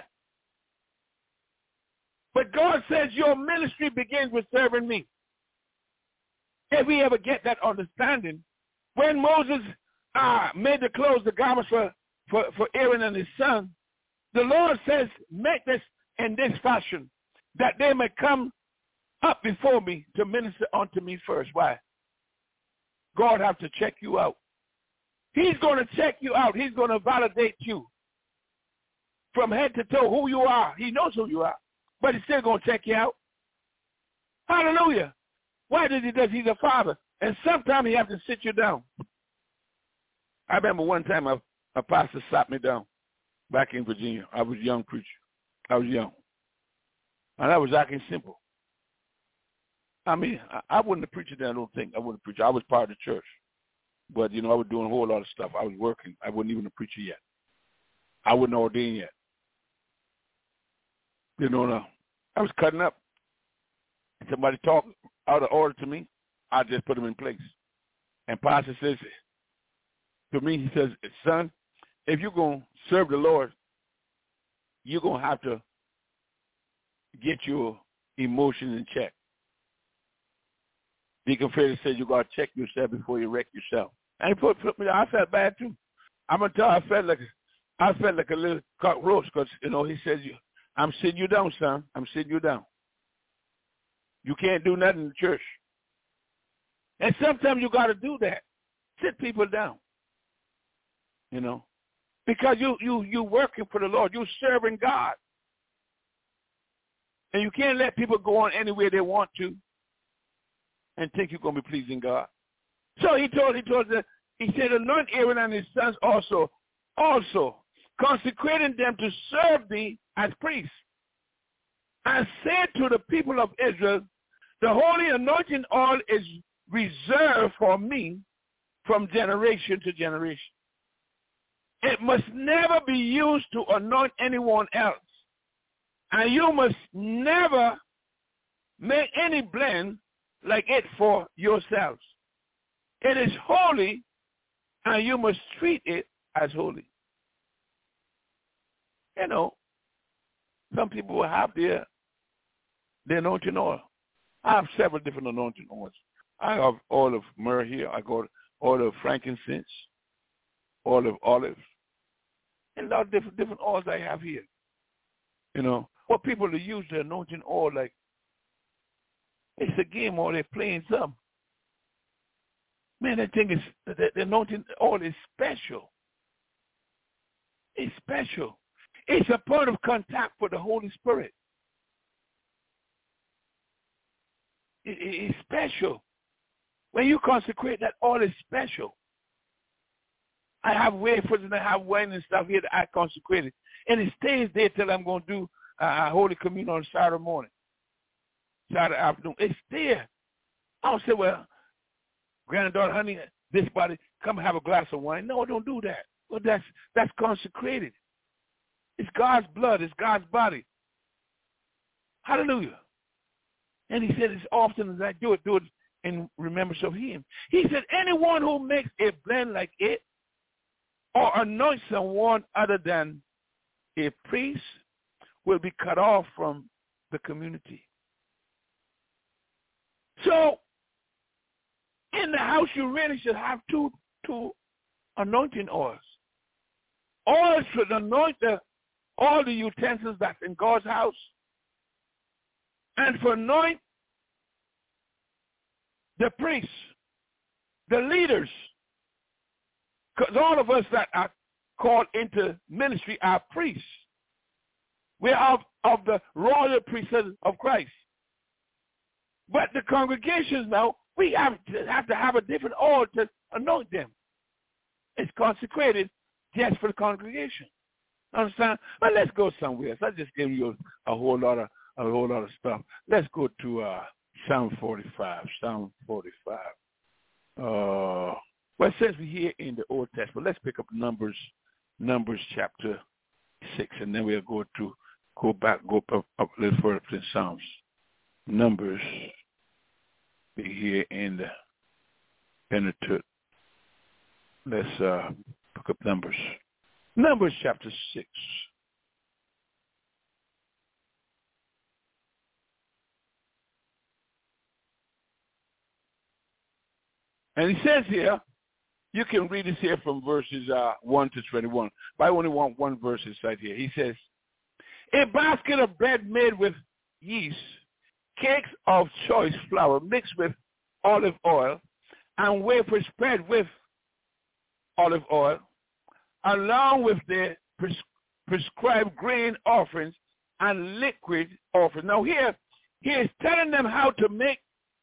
Speaker 3: But God says your ministry begins with serving me. If we ever get that understanding, when Moses made the clothes, the garments for Aaron and his son, the Lord says, make this in this fashion, that they may come up before me to minister unto me first. Why? God has to check you out. He's going to check you out. He's going to validate you from head to toe who you are. He knows who you are, but he's still going to check you out. Hallelujah. Why does he do? He's a father. And sometimes he has to sit you down. I remember one time a pastor sat me down back in Virginia. I was a young preacher. I was young. And I was acting simple. I mean, I wasn't a preacher then, I don't think. I wasn't a preacher. I was part of the church. But, I was doing a whole lot of stuff. I was working. I wasn't even a preacher yet. I wasn't ordained yet. I was cutting up. somebody talk out of order to me, I just put them in place. And Pastor says to me, he says, son, if you're going to serve the Lord, you're going to have to get your emotions in check. Deacon Freddie said you got to check yourself before you wreck yourself. And he put me, I felt bad too. I'm going to tell you, I felt like a little cockroach because, he said, I'm sitting you down, son. I'm sitting you down. You can't do nothing in the church. And sometimes you got to do that. Sit people down, because you working for the Lord. You're serving God. And you can't let people go on anywhere they want to and think you're going to be pleasing God. So he said, anoint Aaron and his sons also, consecrating them to serve thee as priests. And said to the people of Israel, the holy anointing oil is reserved for me from generation to generation. It must never be used to anoint anyone else. And you must never make any blend like it for yourselves. It is holy, and you must treat it as holy. Some people will have their anointing oil. I have several different anointing oils. I have oil of myrrh here. I got oil of frankincense, oil of olives, and a lot of different oils I have here. What people to use the anointing oil like it's a game or they're playing some. Man, that thing is the anointing oil is special. It's special. It's a point of contact for the Holy Spirit. It's special. When you consecrate, that oil is special. I have wafers and I have wine and stuff here that I consecrated. And it stays there till I'm going to do Holy Communion on Saturday morning, Saturday afternoon. It's there. I don't say, well, granddaughter, honey, this body, come have a glass of wine. No, don't do that. Well, that's consecrated. It's God's blood. It's God's body. Hallelujah. And he said, as often as I do it in remembrance of him. He said, anyone who makes a blend like it or anoints someone other than a priest will be cut off from the community. So, in the house, you really should have two anointing oils. Oil should anoint all the utensils that's in God's house, and for anoint the priests, the leaders, because all of us that are called into ministry are priests. We are of the royal priesthood of Christ. But the congregations now, we have to have a different oil to anoint them. It's consecrated just for the congregation. Understand? But let's go somewhere. So I just gave you a whole lot of stuff. Let's go to Psalm 45. Psalm 45. Well, since we're here in the Old Testament, let's pick up Numbers chapter 6, and then we'll go up a little further to Psalms. Numbers, we're here in the Pentateuch. Let's pick up Numbers. Numbers chapter 6. And he says here, you can read this here from verses 1 to 21. But I only want one verse inside here. He says, a basket of bread made with yeast, cakes of choice flour mixed with olive oil, and wafers spread with olive oil, along with the prescribed grain offerings and liquid offerings. Now here, he is telling them how to make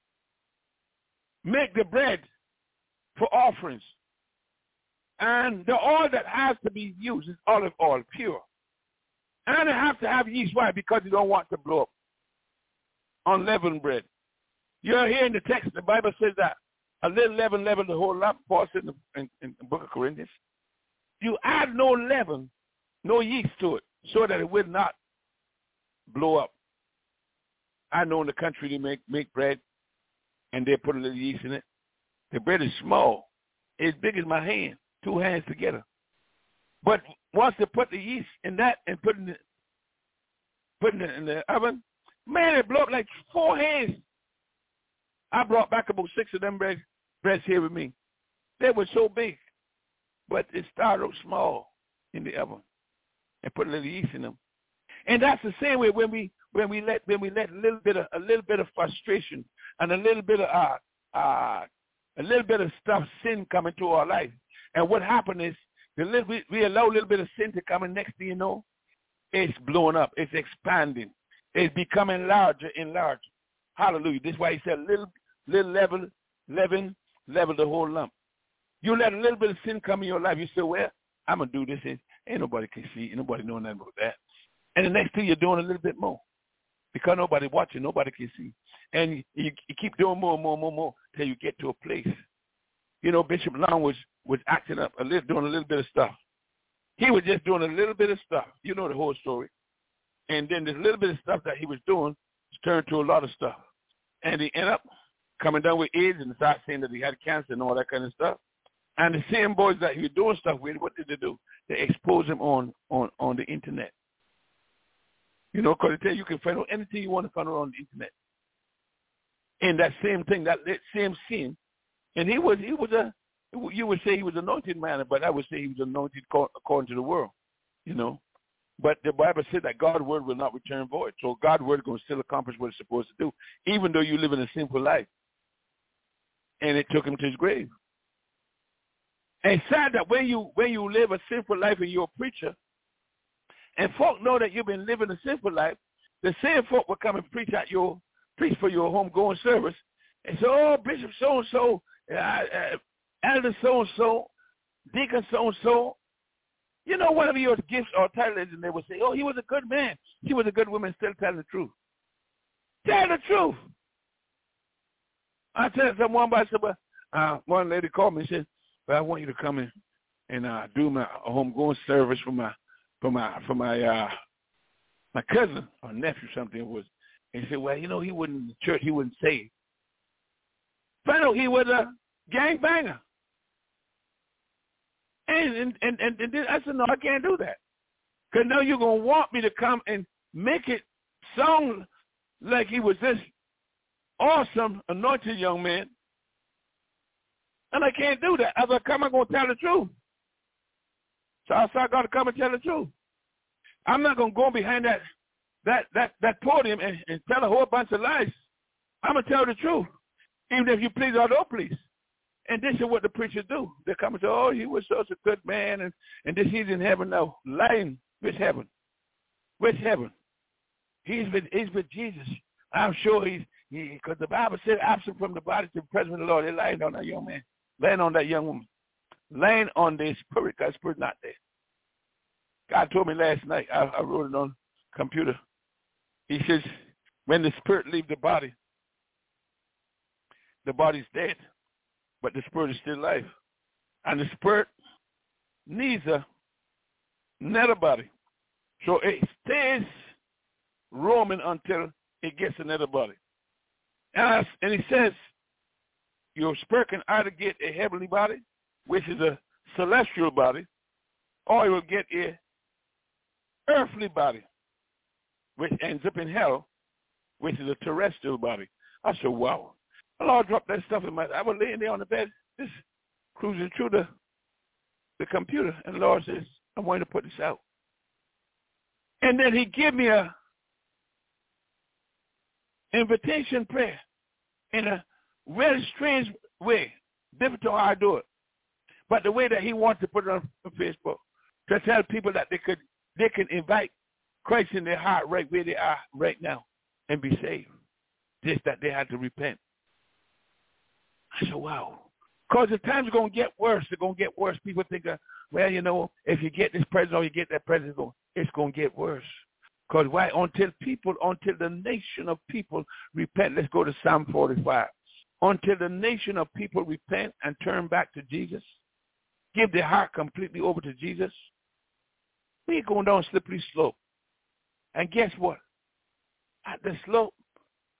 Speaker 3: the bread for offerings. And the oil that has to be used is olive oil, pure. And it has to have yeast. Why? Because you don't want to blow up unleavened bread. You're here in the text. The Bible says that a little leaven leavened the whole lump. Paul said in the book of Corinthians. You add no leaven, no yeast to it, so that it will not blow up. I know in the country they make bread, and they put a little yeast in it. The bread is small. It's big as my hand, 2 hands together. But once they put the yeast in that and put it in the oven, man, it blew up like 4 hands. I brought back about 6 of them breads here with me. They were so big, but it started out small in the oven and put a little yeast in them. And that's the same way when we let a little bit of frustration and a little bit of stuff, sin come into our life. And what happened is we allow a little bit of sin to come in. Next thing you know, it's blowing up. It's expanding. It's becoming larger and larger. Hallelujah. This is why he said little leaven the whole lump. You let a little bit of sin come in your life. You say, well, I'm going to do this. Ain't nobody can see. Ain't nobody know nothing about that. And the next thing you're doing a little bit more. Because nobody watching, nobody can see. And you keep doing more and more and more and more until you get to a place. You know, Bishop Long was acting up, doing a little bit of stuff. He was just doing a little bit of stuff. You know the whole story. And then this little bit of stuff that he was doing turned to a lot of stuff. And he ended up coming down with AIDS and started saying that he had cancer and all that kind of stuff. And the same boys that he was doing stuff with, what did they do? They exposed him on the internet. You know, because they tell you can find out anything you want to find out on the internet. And that same thing, that same sin. And you would say he was anointed man, but I would say he was anointed according to the world, you know. But the Bible said that God's word will not return void. So God's word is going to still accomplish what it's supposed to do, even though you live in a sinful life. And it took him to his grave. And it's sad that when you live a sinful life and you're a preacher, and folk know that you've been living a sinful life, the same folk will come and preach for your homegoing service, and say, oh, Bishop so-and-so, Elder so-and-so, Deacon so-and-so, you know, whatever your gifts or titles, and they will say, oh, he was a good man. She was a good woman, still telling the truth. Tell the truth. I tell someone, one lady called me and said, well, I want you to come in and do my homegoing service for my cousin or nephew, something it was. And he said, well, you know, he wasn't in the church. He wasn't saved. Found out he was a gangbanger. And then I said, no, I can't do that. Because now you're going to want me to come and make it sound like he was this awesome, anointed young man. And I can't do that. As I come, I'm going to tell the truth. So I got to come and tell the truth. I'm not going to go behind that podium and tell a whole bunch of lies. I'm going to tell the truth, even if you please or don't please. And this is what the preachers do. They come and say, oh, he was such a good man, and this he's in heaven now. Lying. Which heaven? Which heaven? He's with Jesus. I'm sure because the Bible said, absent from the body to the presence of the Lord. They're lying on that young man, lying on that young woman, lying on their spirit, because spirit not there. God told me last night, I wrote it on computer. He says, when the spirit leaves the body's dead, but the spirit is still alive. And the spirit needs another body. So it stays roaming until it gets another body. And he says, your spirit can either get a heavenly body, which is a celestial body, or it will get a earthly body, which ends up in hell, which is a terrestrial body. I said, wow. The Lord dropped that stuff in my. I was laying there on the bed, just cruising through the computer, and the Lord says, I want you to put this out. And then he gave me a invitation prayer in a very strange way, different to how I do it, but the way that he wants to put it on Facebook, to tell people that they can invite Christ in their heart right where they are right now and be saved. Just that they had to repent. I said, wow. Because the time's going to get worse. It's going to get worse. People think, well, you know, if you get this present or you get that present, it's going to get worse. Because why? Until the nation of people repent. Let's go to Psalm 45. Until the nation of people repent and turn back to Jesus, give their heart completely over to Jesus, we're going down a slippery slope. And guess what? At the slope,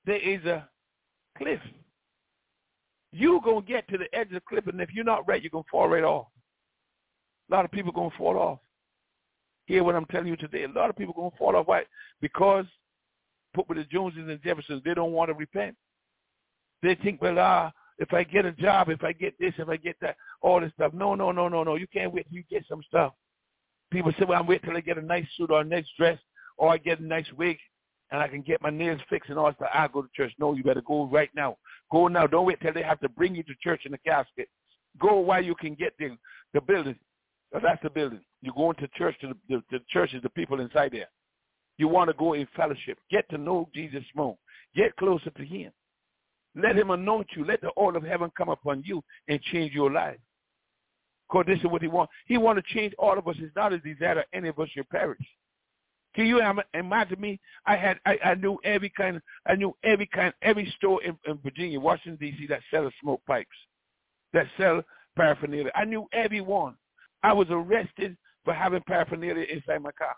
Speaker 3: there is a cliff. You're going to get to the edge of the cliff, and if you're not right, you're going to fall right off. A lot of people are going to fall off. Hear what I'm telling you today. A lot of people are going to fall off. Why? Because put with the Joneses and Jeffersons, they don't want to repent. They think, well, if I get a job, if I get this, if I get that, all this stuff. No. You can't wait till you get some stuff. People say, well, I'm waiting till I get a nice suit or a nice dress, or I get a nice wig, and I can get my nails fixed and all that stuff. I'll go to church. No, you better go right now. Go now. Don't wait till they have to bring you to church in a casket. Go while you can get the building. That's the building. You go into church, to the church is the people inside there. You want to go in fellowship. Get to know Jesus more. Get closer to him. Let him anoint you. Let the oil of heaven come upon you and change your life. Because this is what he wants. He wants to change all of us. It's not a desire that any of us should perish. Can you imagine me? I knew every store in Virginia, Washington, D.C. that sells smoke pipes, that sell paraphernalia. I knew every one. I was arrested for having paraphernalia inside my car.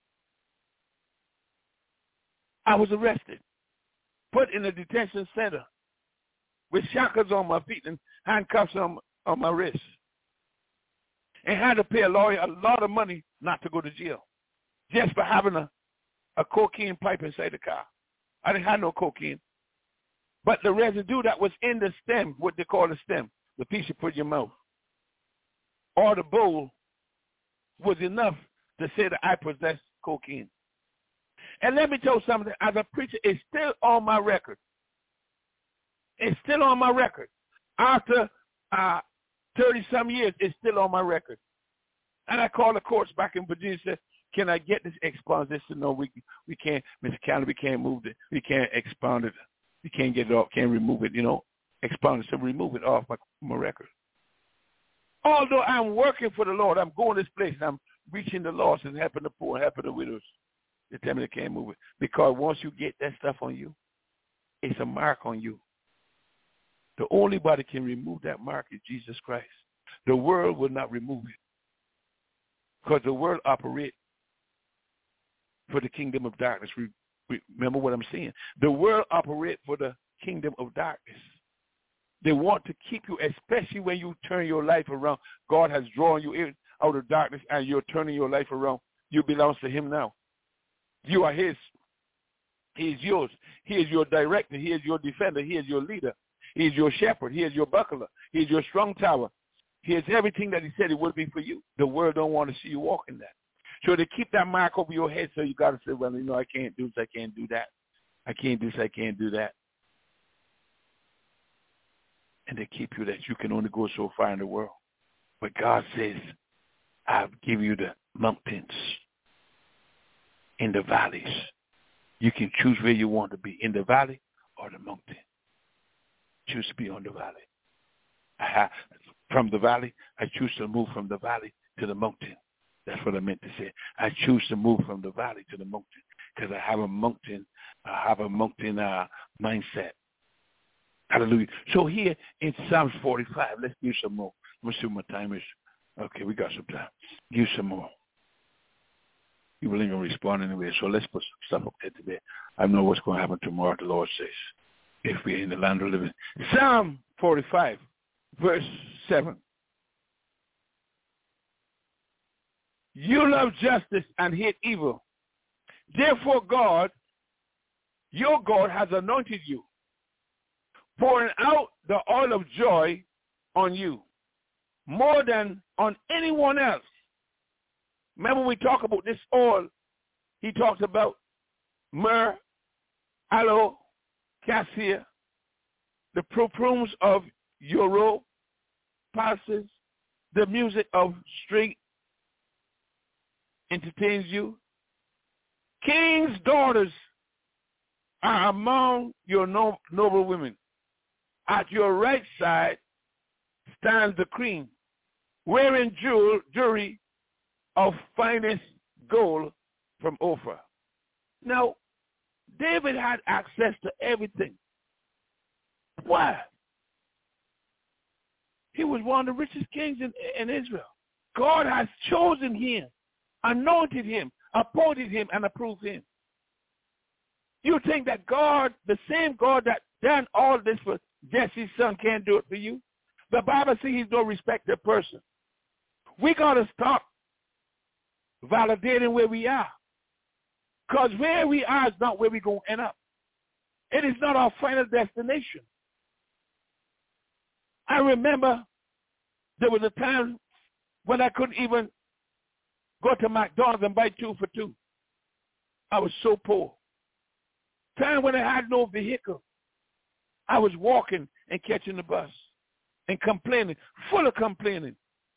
Speaker 3: I was arrested, put in a detention center with shackles on my feet and handcuffs on my wrists, and had to pay a lawyer a lot of money not to go to jail just for having a cocaine pipe inside the car. I didn't have no cocaine. But the residue that was in the stem, what they call the stem, the piece you put in your mouth, or the bowl, was enough to say that I possess cocaine. And let me tell you something, as a preacher, it's still on my record. It's still on my record. After 30-some years, it's still on my record. And I called the courts back in Virginia and said, can I get this expunged? They said, no, we can't, Mr. Cannon, we can't move it. We can't expound it. We can't get it off, can't remove it, expound it, so remove it off my record. Although I'm working for the Lord, I'm going this place, and I'm reaching the lost and helping the poor, helping the widows. They tell me they can't move it. Because once you get that stuff on you, it's a mark on you. The only body can remove that mark is Jesus Christ. The world will not remove it. Because the world operates for the kingdom of darkness. Remember what I'm saying. The world operates for the kingdom of darkness. They want to keep you, especially when you turn your life around. God has drawn you out of darkness, and you're turning your life around. You belong to him now. You are his. He is yours. He is your director. He is your defender. He is your leader. He is your shepherd. He is your buckler. He is your strong tower. He is everything that he said it would be for you. The world don't want to see you walk in that. So they keep that mark over your head, so you got to say, well, I can't do this, I can't do that. I can't do this, I can't do that. And they keep you that you can only go so far in the world. But God says, I'll give you the mountains in the valleys. You can choose where you want to be, in the valley or the mountain. Choose to be on the valley. From the valley, I choose to move from the valley to the mountain. That's what I meant to say. I choose to move from the valley to the mountain because I have a mountain mindset. Hallelujah. So here in Psalms 45, let's do some more. Let's see what my time is. Okay, we got some time. Give some more. You will even respond anyway, so let's put some stuff up there today. I know what's going to happen tomorrow, the Lord says, if we're in the land of living. Psalm 45, verse 7. You love justice and hate evil. Therefore, God, your God, has anointed you, pouring out the oil of joy on you more than on anyone else. Remember we talk about this oil. He talks about myrrh, aloe, cassia, the perfumes of euro, pulses, the music of string entertains you. King's daughters are among your noble women. At your right side stands the queen, wearing jewelry of finest gold from Ophir. Now, David had access to everything. Why? He was one of the richest kings in Israel. God has chosen him, anointed him, appointed him, and approved him. You think that God, the same God that done all this for Jesse's son, can't do it for you? The Bible says he's no respecter of person. We got to stop validating where we are. Because where we are is not where we're going to end up. It is not our final destination. I remember there was a time when I couldn't even go to McDonald's and buy 2 for $2. I was so poor. Time when I had no vehicle. I was walking and catching the bus and complaining, full of complaining.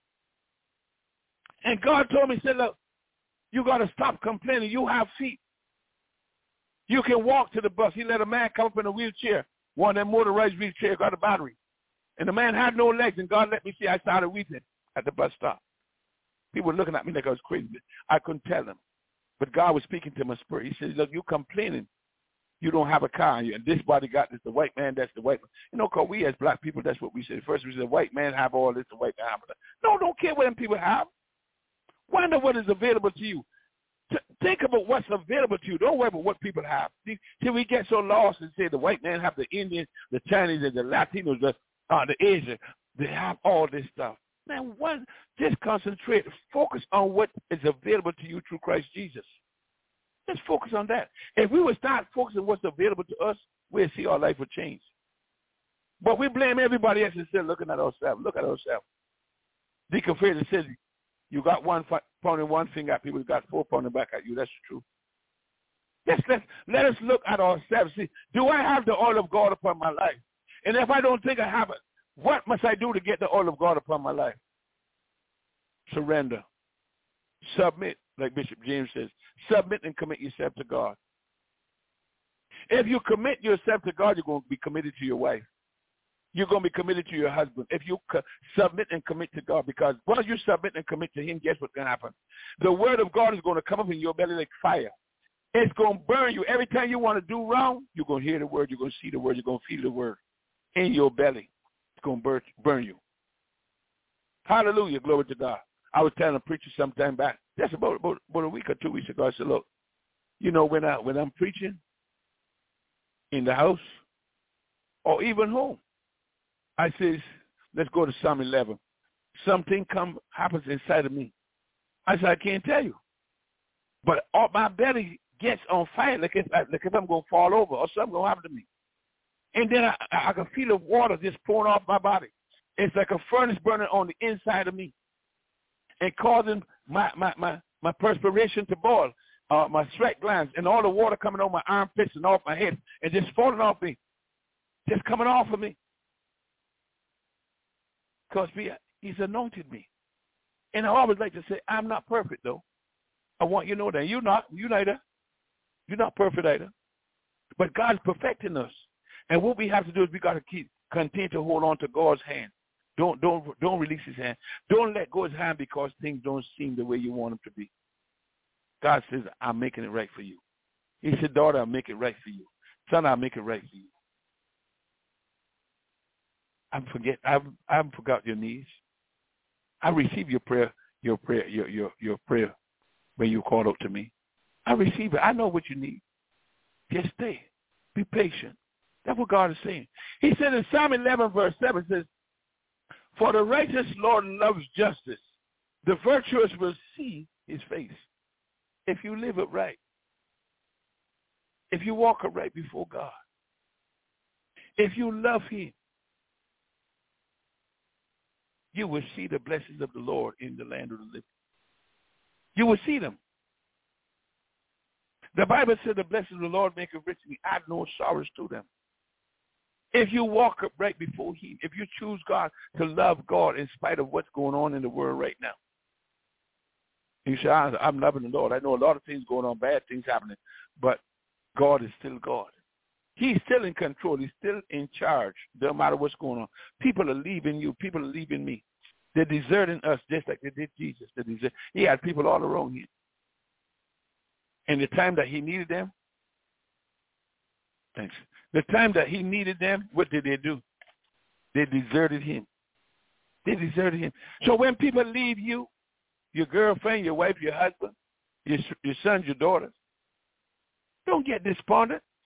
Speaker 3: And God told me, he said, look, you got to stop complaining. You have feet. You can walk to the bus. He let a man come up in a wheelchair, one of them motorized wheelchairs, got a battery. And the man had no legs, and God let me see. I started weeping at the bus stop. People were looking at me like I was crazy. I couldn't tell them. But God was speaking to my spirit. He said, look, you're complaining. You don't have a car. And this body got this. The white man, that's the white man. You know, because we as black people, that's what we said. First we said, the white man have all this, the white man have that. No, don't care what them people have. Wonder what is available to you. Think about what's available to you. Don't worry about what people have. Till we get so lost and say the white man have the Indians, the Chinese, and the Latinos, the Asian. They have all this stuff. Man, just concentrate. Focus on what is available to you through Christ Jesus. Just focus on that. If we would start focusing on what's available to us, we'll see our life will change. But we blame everybody else instead of looking at ourselves. Look at ourselves. Deacon Fraser says, you got one pointing one finger at people, you got 4 pointing back at you. That's true. Let us look at ourselves. See, do I have the oil of God upon my life? And if I don't think I have it, what must I do to get the oil of God upon my life? Surrender. Submit, like Bishop James says. Submit and commit yourself to God. If you commit yourself to God, you're going to be committed to your wife. You're going to be committed to your husband. If you submit and commit to God, because once you submit and commit to him, guess what's going to happen? The word of God is going to come up in your belly like fire. It's going to burn you. Every time you want to do wrong, you're going to hear the word, you're going to see the word, you're going to feel the word in your belly. It's going to burn you. Hallelujah. Glory to God. I was telling a preacher sometime back, just about a week or 2 weeks ago, I said, look, you know, when I'm preaching in the house or even home, I says, let's go to Psalm 11. Something happens inside of me. I said, I can't tell you. But all my belly gets on fire like if I'm going to fall over or something going to happen to me. And then I can feel the water just pouring off my body. It's like a furnace burning on the inside of me and causing my perspiration to boil, my sweat glands, and all the water coming on my armpits and off my head and just falling off me, just coming off of me. Because he's anointed me. And I always like to say, I'm not perfect, though. I want you to know that. You're not either. You're not perfect either. But God's perfecting us. And what we have to do is we got to continue to hold on to God's hand. Don't release his hand. Don't let go of his hand because things don't seem the way you want them to be. God says, I'm making it right for you. He said, daughter, I'll make it right for you. Son, I'll make it right for you. I haven't forgot your needs. I receive your prayer when you call out to me. I receive it. I know what you need. Just stay. Be patient. That's what God is saying. He said in Psalm 11, verse 7, it says, for the righteous Lord loves justice. The virtuous will see his face. If you live it right. If you walk it right before God. If you love him. You will see the blessings of the Lord in the land of the living. You will see them. The Bible said the blessings of the Lord make it rich and add no sorrows to them. If you walk up right before him, if you choose God to love God in spite of what's going on in the world right now. You say, I'm loving the Lord. I know a lot of things going on, bad things happening, but God is still God. He's still in control. He's still in charge, no matter what's going on. People are leaving you. People are leaving me. They're deserting us just like they did Jesus. He had people all around him. And the time that he needed them, the time that he needed them, what did they do? They deserted him. They deserted him. So when people leave you, your girlfriend, your wife, your husband, your sons, your daughters, don't get despondent.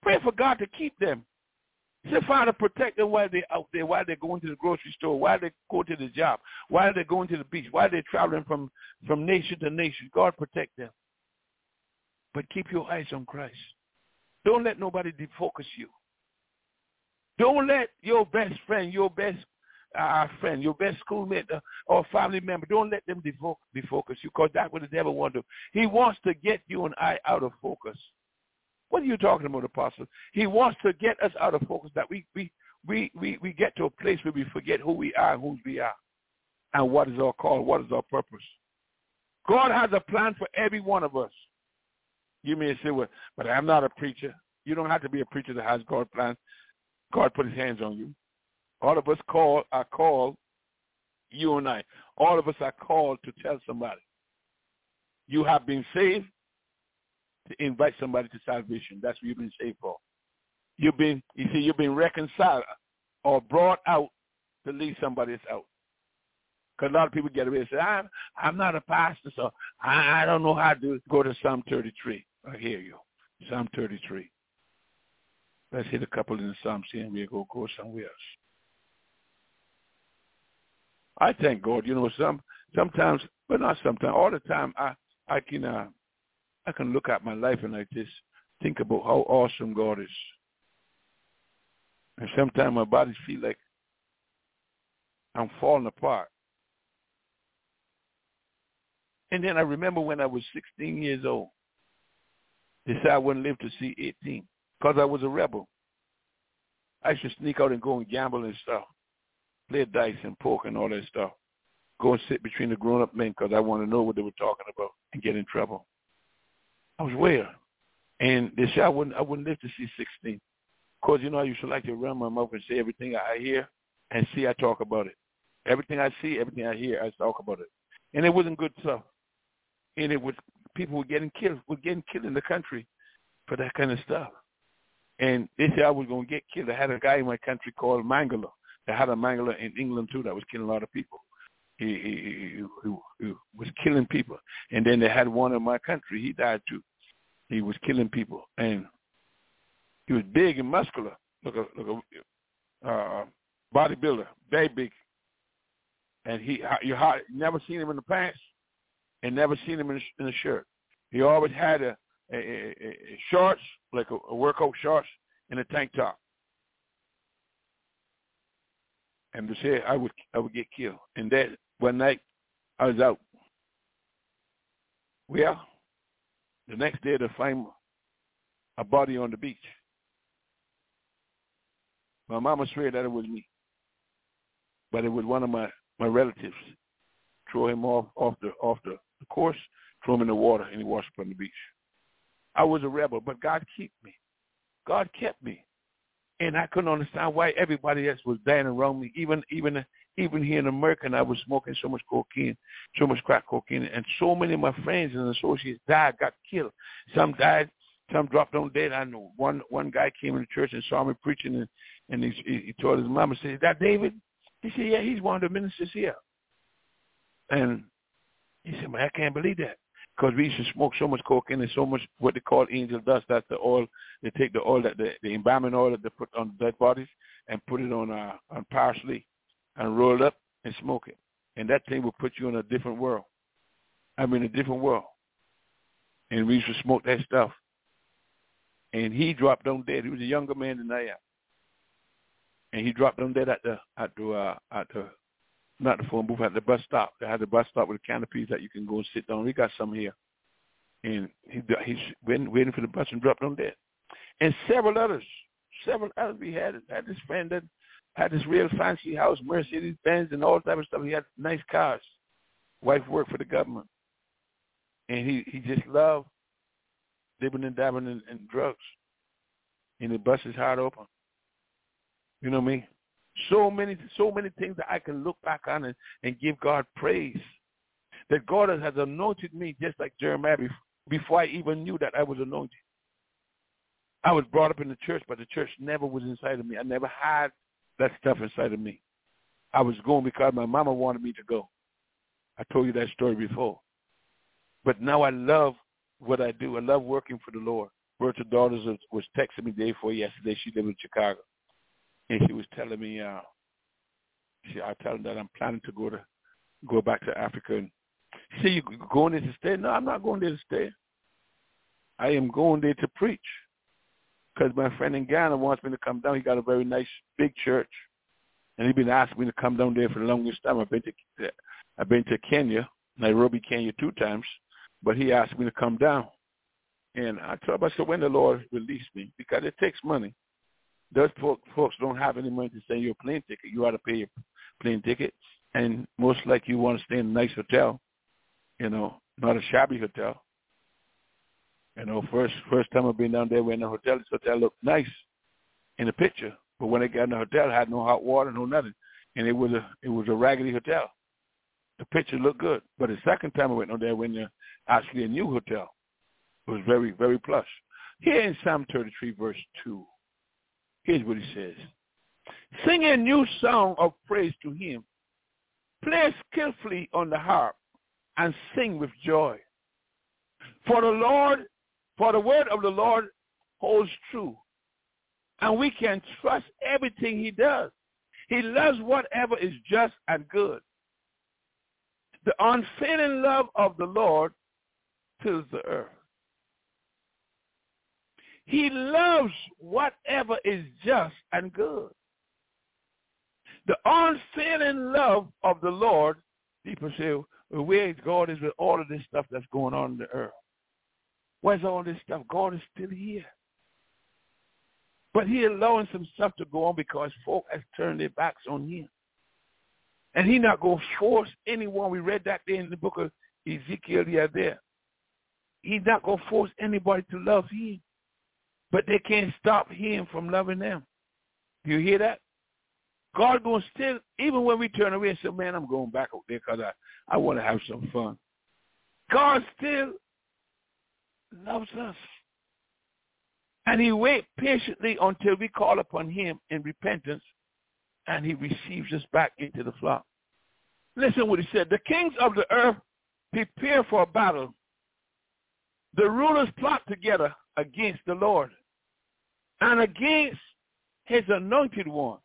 Speaker 3: Pray for God to keep them. Say, Father, protect them while they're out there, while they're going to the grocery store, while they go to the job, while they're going to the beach, while they're traveling from nation to nation. God, protect them. But keep your eyes on Christ. Don't let nobody defocus you. Don't let your best friend, your best friend, your best schoolmate or family member, don't let them defocus you, because that's what the devil wants to do. He wants to get you and I out of focus. What are you talking about, Apostle? He wants to get us out of focus, that we get to a place where we forget who we are and whose we are and what is our call, what is our purpose. God has a plan for every one of us. You may say, well, but I'm not a preacher. You don't have to be a preacher that has God's plan. God put his hands on you. All of us are called, you and I, all of us are called to tell somebody. You have been saved to invite somebody to salvation. That's what you've been saved for. You've been reconciled or brought out to lead somebody else out. Because a lot of people get away and say, I'm not a pastor, so I don't know how to go to Psalm 33. I hear you. Psalm 33. Let's hit a couple in the Psalms here and we'll go somewhere else. I thank God. Sometimes, but not sometimes, all the time, I can look at my life and I just think about how awesome God is. And sometimes my body feels like I'm falling apart. And then I remember when I was 16 years old, they said I wouldn't live to see 18 because I was a rebel. I used to sneak out and go and gamble and stuff, play dice and poker and all that stuff, go and sit between the grown-up men because I want to know what they were talking about and get in trouble. I was weird. And they said I wouldn't live to see 16. Because, I used to like to run my mouth and say everything I hear and see, I talk about it. Everything I see, everything I hear, I talk about it. And it wasn't good stuff. And people were getting killed in the country for that kind of stuff. And they said I was going to get killed. I had a guy in my country called Mangala. They had a Mangala in England, too, that was killing a lot of people. He was killing people. And then they had one in my country. He died, too. He was killing people. And he was big and muscular, like a bodybuilder, very big. And you never seen him in the pants and never seen him in a shirt. He always had a shorts, like a workout shorts, and a tank top. And they said I would get killed. And that one night I was out. Well, the next day they find a body on the beach. My mama swear that it was me, but it was one of my relatives. Throw him off the course, throw him in the water, and he washed up on the beach. I was a rebel, but God kept me. God kept me, and I couldn't understand why everybody else was dying around me. Even here in America, I was smoking so much cocaine, so much crack cocaine, and so many of my friends and associates died, got killed. Some died, some dropped on dead. I know one guy came into church and saw me preaching, and he told his mama, said, "Is that David?" He said, "Yeah, he's one of the ministers here." And he said, "Man, I can't believe that." Because we used to smoke so much cocaine and so much what they call angel dust. That's the oil. They take the oil, the embalming oil that they put on dead bodies and put it on parsley and roll it up and smoke it. And that thing will put you in a different world. I'm in a different world. And we used to smoke that stuff. And he dropped down dead. He was a younger man than I am. And he dropped down dead at the not the phone booth, at the bus stop. They had the bus stop with the canopies that you can go and sit down. We got some here. And he's waiting for the bus and dropped down dead. And several others we had this friend that had this real fancy house, Mercedes Benz and all type of stuff. He had nice cars. Wife worked for the government. And he just loved dipping and dabbing in drugs. And the bus is hard open. You know what I mean? So many things that I can look back on and give God praise. That God has anointed me just like Jeremiah before I even knew that I was anointed. I was brought up in the church, but the church never was inside of me. I never had that stuff inside of me. I was going because my mama wanted me to go. I told you that story before. But now I love what I do. I love working for the Lord. Bertha Daughters was texting me the day before yesterday. She lived in Chicago. And she was telling me, I tell her that I'm planning to go back to Africa. And she said, you going there to stay? No, I'm not going there to stay. I am going there to preach. Because my friend in Ghana wants me to come down. He got a very nice big church. And he's been asking me to come down there for the longest time. I've been to Kenya, Nairobi, Kenya 2 times. But he asked me to come down. And I told him, I said, when the Lord released me, because it takes money. Those folks don't have any money to send you a plane ticket. You ought to pay your plane ticket. And most likely you want to stay in a nice hotel, not a shabby hotel. First time I've been down there, we're in a hotel. This hotel looked nice in the picture. But when I got in the hotel, it had no hot water, no nothing. And it was a raggedy hotel. The picture looked good. But the second time I went down there, we went actually a new hotel. It was very, very plush. Here in Psalm 33, verse 2, here's what he says. Sing a new song of praise to him. Play skillfully on the harp and sing with joy. For the word of the Lord holds true, and we can trust everything he does. He loves whatever is just and good. The unfailing love of the Lord fills the earth. He loves whatever is just and good. The unfailing love of the Lord, people say, well, where God is with all of this stuff that's going on in the earth. Where's all this stuff? God is still here. But he allowing some stuff to go on because folk has turned their backs on him. And he not going to force anyone. We read that there in the book of Ezekiel there. He's not going to force anybody to love him. But they can't stop him from loving them. Do you hear that? God going to still, even when we turn away and say, man, I'm going back out there because I want to have some fun. God still loves us. And he waits patiently until we call upon him in repentance, and he receives us back into the flock. Listen what he said. The kings of the earth prepare for a battle. The rulers plot together against the Lord and against his anointed one.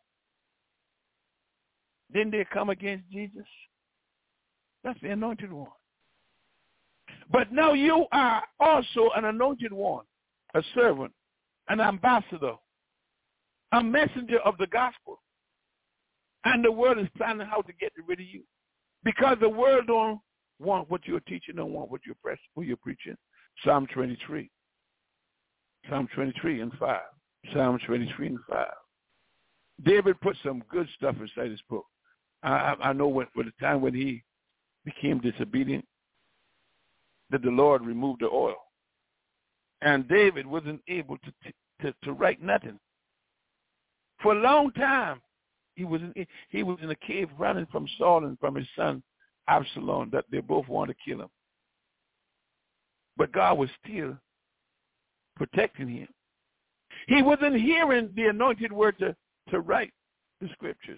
Speaker 3: Didn't they come against Jesus? That's the anointed one. But now you are also an anointed one, a servant, an ambassador, a messenger of the gospel. And the world is planning how to get rid of you. Because the world don't want what you're teaching, don't want what you're preaching. Psalm 23. Psalm 23 and 5. Psalm 23 and 5. David put some good stuff inside his book. I know when, for the time when he became disobedient, that the Lord removed the oil. And David wasn't able to write nothing. For a long time, he was in a cave running from Saul and from his son Absalom, that they both wanted to kill him. But God was still protecting him. He wasn't hearing the anointed word to write the scriptures.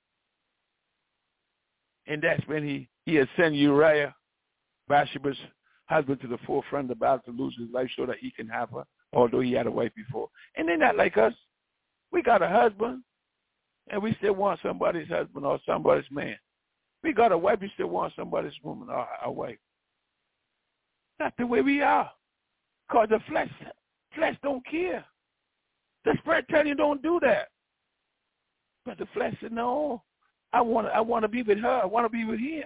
Speaker 3: And that's when he had sent Uriah, Bathsheba's husband, to the forefront of the battle to lose his life so that he can have her, although he had a wife before. And they're not like us. We got a husband, and we still want somebody's husband or somebody's man. We got a wife, we still want somebody's woman or our wife. That's the way we are. Because the flesh don't care. The spirit tells you don't do that. But the flesh said, no, I want to be with her. I want to be with him.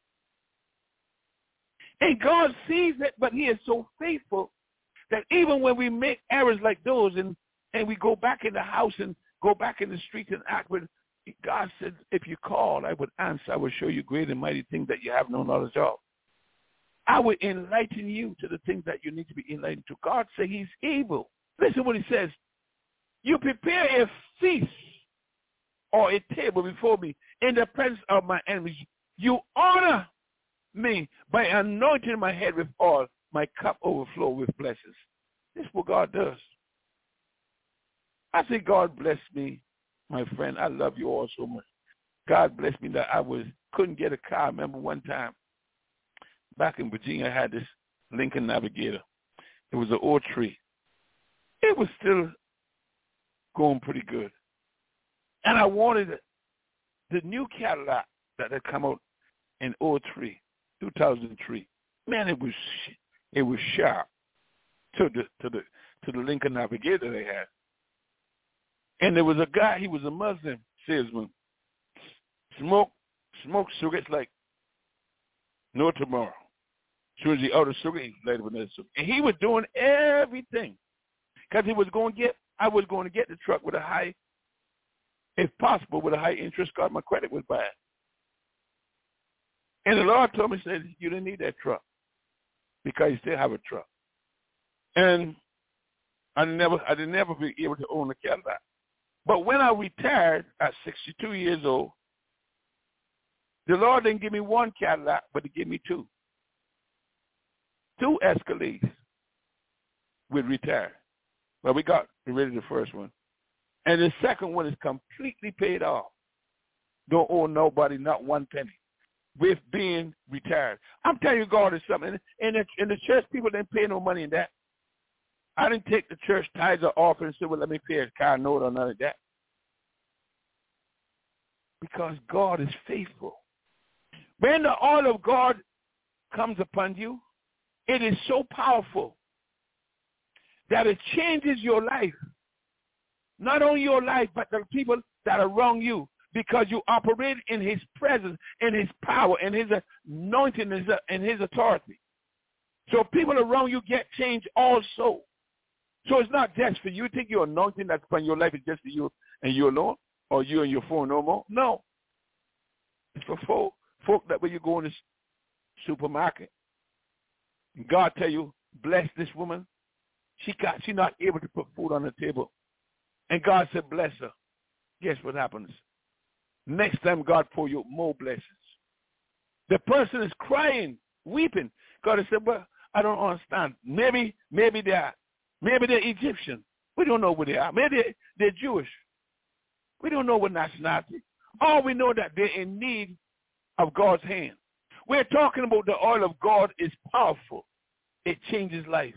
Speaker 3: And God sees it, but he is so faithful that even when we make errors like those and we go back in the house and go back in the streets and act with, God said, if you call, I would answer. I will show you great and mighty things that you have no knowledge of. I will enlighten you to the things that you need to be enlightened to. God said he's able. Listen what he says. You prepare a feast or a table before me in the presence of my enemies. You honor me by anointing my head with oil. My cup overflow with blessings. This is what God does. I say, God bless me, my friend. I love you all so much. God bless me that I couldn't get a car. I remember one time back in Virginia, I had this Lincoln Navigator. It was an old tree. it was still going pretty good. And I wanted the new Cadillac that had come out in 2003. Man, it was sharp to the Lincoln Navigator they had. And there was a guy, he was a Muslim salesman, smoked cigarettes like no tomorrow. As soon as he ordered cigarette, he lighted another cigarette. And he was doing everything because I was going to get the truck with a high, if possible, with a high interest card. My credit was bad. And the Lord told me, said, you didn't need that truck because you still have a truck. And I did never be able to own a Cadillac. But when I retired at 62 years old, the Lord didn't give me one Cadillac, but he gave me two. Two Escalades with retire. Well, we got rid of the first one. And the second one is completely paid off. Don't owe nobody not one penny with being retired. I'm telling you, God is something. In the church, people didn't pay no money in that. I didn't take the church tithes or offering and say, well, let me pay a car note or none of that. Because God is faithful. When the oil of God comes upon you, it is so powerful that it changes your life. Not only your life, but the people that are around you, because you operate in his presence, in his power, in his anointing, and his authority. So people around you get changed also. So it's not just for you. You think your anointing that's upon your life is just for you and you alone, or you and your phone no more? No. It's for folk that when you go in the supermarket, God tell you, bless this woman. She not able to put food on the table. And God said, bless her. Guess what happens? Next time God pour you more blessings. The person is crying, weeping. God has said, well, I don't understand. Maybe they're Egyptian. We don't know where they are. Maybe they're Jewish. We don't know what nationality. All we know that they're in need of God's hand. We're talking about the oil of God is powerful. It changes life.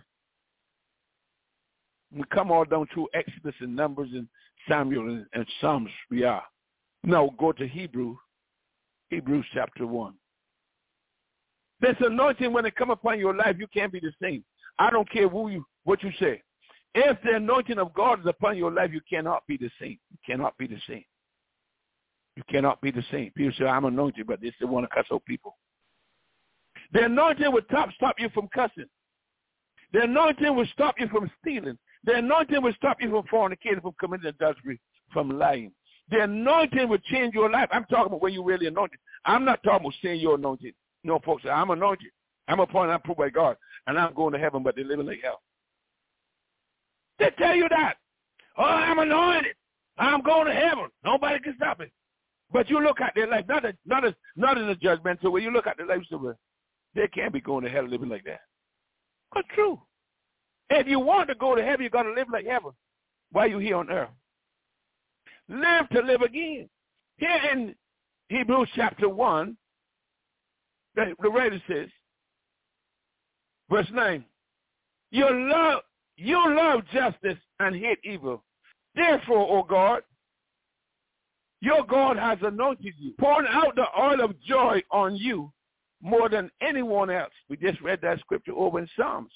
Speaker 3: We come all down through Exodus and Numbers and Samuel and Psalms. We are. Now go to Hebrews chapter 1. This anointing, when it come upon your life, you can't be the same. I don't care what you say. If the anointing of God is upon your life, you cannot be the same. You cannot be the same. You cannot be the same. People say, I'm anointed, but they still want to cuss out people. The anointing will stop you from cussing. The anointing will stop you from stealing. The anointing will stop you from fornicating, from committing adultery, from lying. The anointing will change your life. I'm talking about when you're really anointed. I'm not talking about saying you're anointed. No, folks say, I'm anointed. I'm appointed, I'm approved by God, and I'm going to heaven, but they're living like hell. They tell you that. Oh, I'm anointed. I'm going to heaven. Nobody can stop it. But you look at their life, not in a judgmental way. You look at their life, so they can't be going to hell living like that. But true. If you want to go to heaven, you got to live like heaven while you're here on earth. Live to live again. Here in Hebrews chapter 1, the writer says, verse 9, you love justice and hate evil. Therefore, O God, your God has anointed you, pouring out the oil of joy on you more than anyone else. We just read that scripture over in Psalms.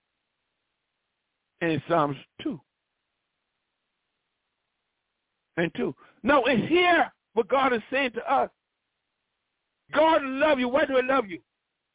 Speaker 3: In Psalms 2. And 2. Now, it's here what God is saying to us. God love you. Why do I love you?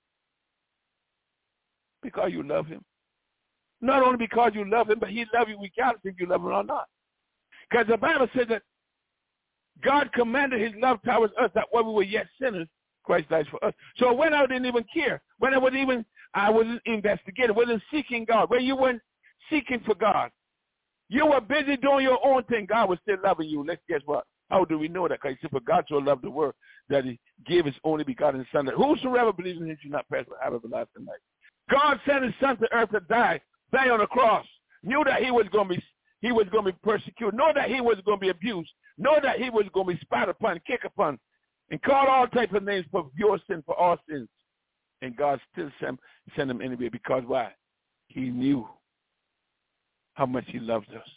Speaker 3: Because you love him. Not only because you love him, but he loves you regardless if you love him or not. Because the Bible says that God commanded his love towards us that while we were yet sinners, Christ died for us. So when I didn't even care, when I wasn't investigating, wasn't seeking God, when you weren't seeking for God, you were busy doing your own thing, God was still loving you. Let's guess what? How do we know that? Because he said, for God so loved the world that he gave his only begotten Son, that whosoever believes in him should not perish but have everlasting life. God sent his Son to earth to die on the cross, knew that he was going to be persecuted, know that he was going to be abused, know that he was going to be spat upon, kicked upon, and called all types of names for your sin, for our sins. And God still sent him anyway, because why? He knew how much he loves us.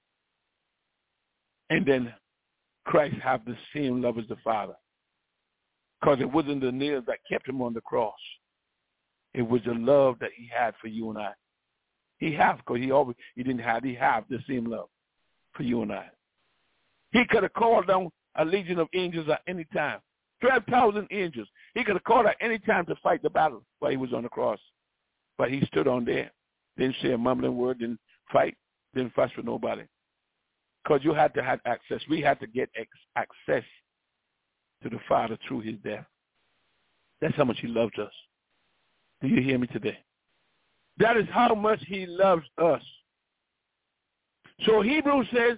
Speaker 3: And then Christ have the same love as the Father. Because it wasn't the nails that kept him on the cross. It was the love that he had for you and I. He have, because he didn't have the same love for you and I. He could have called down a legion of angels at any time. 12,000 angels. He could have called at any time to fight the battle while he was on the cross. But he stood on there. Didn't say a mumbling word, didn't fight, didn't fuss with nobody. Because you had to have access. We had to get access to the Father through his death. That's how much he loves us. Do you hear me today? That is how much he loves us. So Hebrews says,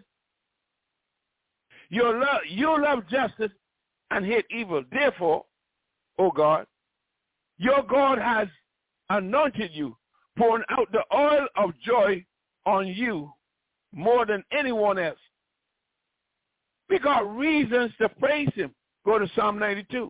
Speaker 3: you love justice and hate evil. Therefore, O God, your God has anointed you, pouring out the oil of joy on you more than anyone else. We got reasons to praise him. Go to Psalm 92.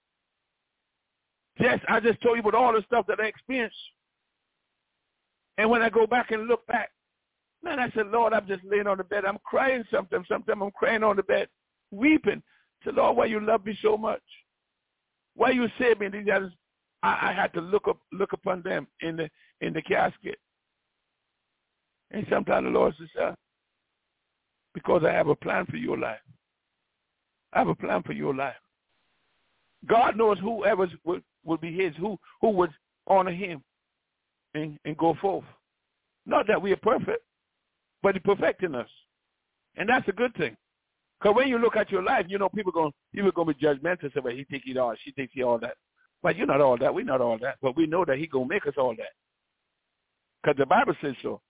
Speaker 3: Yes, I just told you about all the stuff that I experienced. And when I go back and look back, man, I said, Lord, I'm just laying on the bed. I'm crying sometimes. Sometimes I'm crying on the bed, weeping. I said, Lord, why you love me so much? Why you saved me? These others, I had to look upon them in the casket. And sometimes the Lord says, because I have a plan for your life. I have a plan for your life. God knows whoever would be his, who would honor him and go forth. Not that we are perfect, but he's perfecting us. And that's a good thing. Because when you look at your life, you know, people going to be judgmental. Say, well, he think he all, she thinks he all that. But you're not all that. We're not all that. But we know that he's going to make us all that. Because the Bible says so.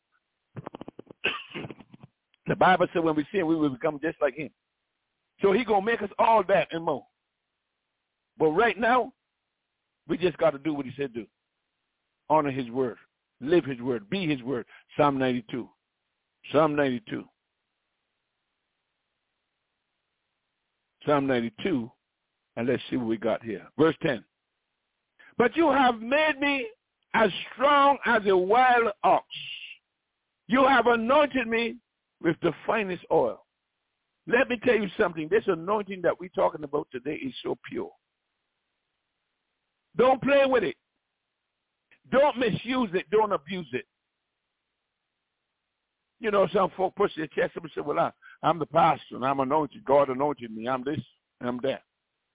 Speaker 3: The Bible said when we sin, we will become just like him. So he's going to make us all that and more. But right now, we just got to do what he said do. Honor his word. Live his word. Be his word. Psalm 92. Psalm 92. Psalm 92. And let's see what we got here. Verse 10. But you have made me as strong as a wild ox. You have anointed me with the finest oil. Let me tell you something. This anointing that we're talking about today is so pure. Don't play with it. Don't misuse it. Don't abuse it. You know, some folk push their chest up and say, well, I'm the pastor and I'm anointed. God anointed me. I'm this and I'm that.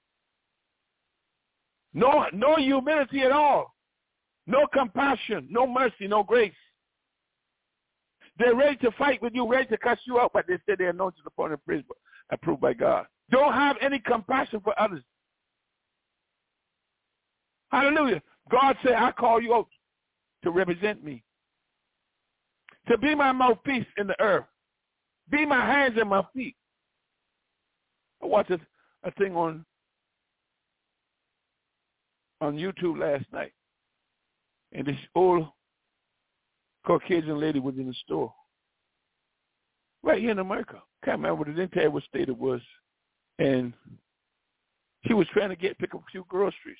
Speaker 3: No humility at all. No compassion. No mercy. No grace. They're ready to fight with you, ready to cuss you out, but they say they're anointed upon and praised, approved by God. Don't have any compassion for others. Hallelujah. God said, I call you out to represent me, to be my mouthpiece in the earth, be my hands and my feet. I watched a thing on YouTube last night, and this old Caucasian lady was in the store right here in America. Can't remember, they didn't tell what state it was. And she was trying to pick up a few groceries.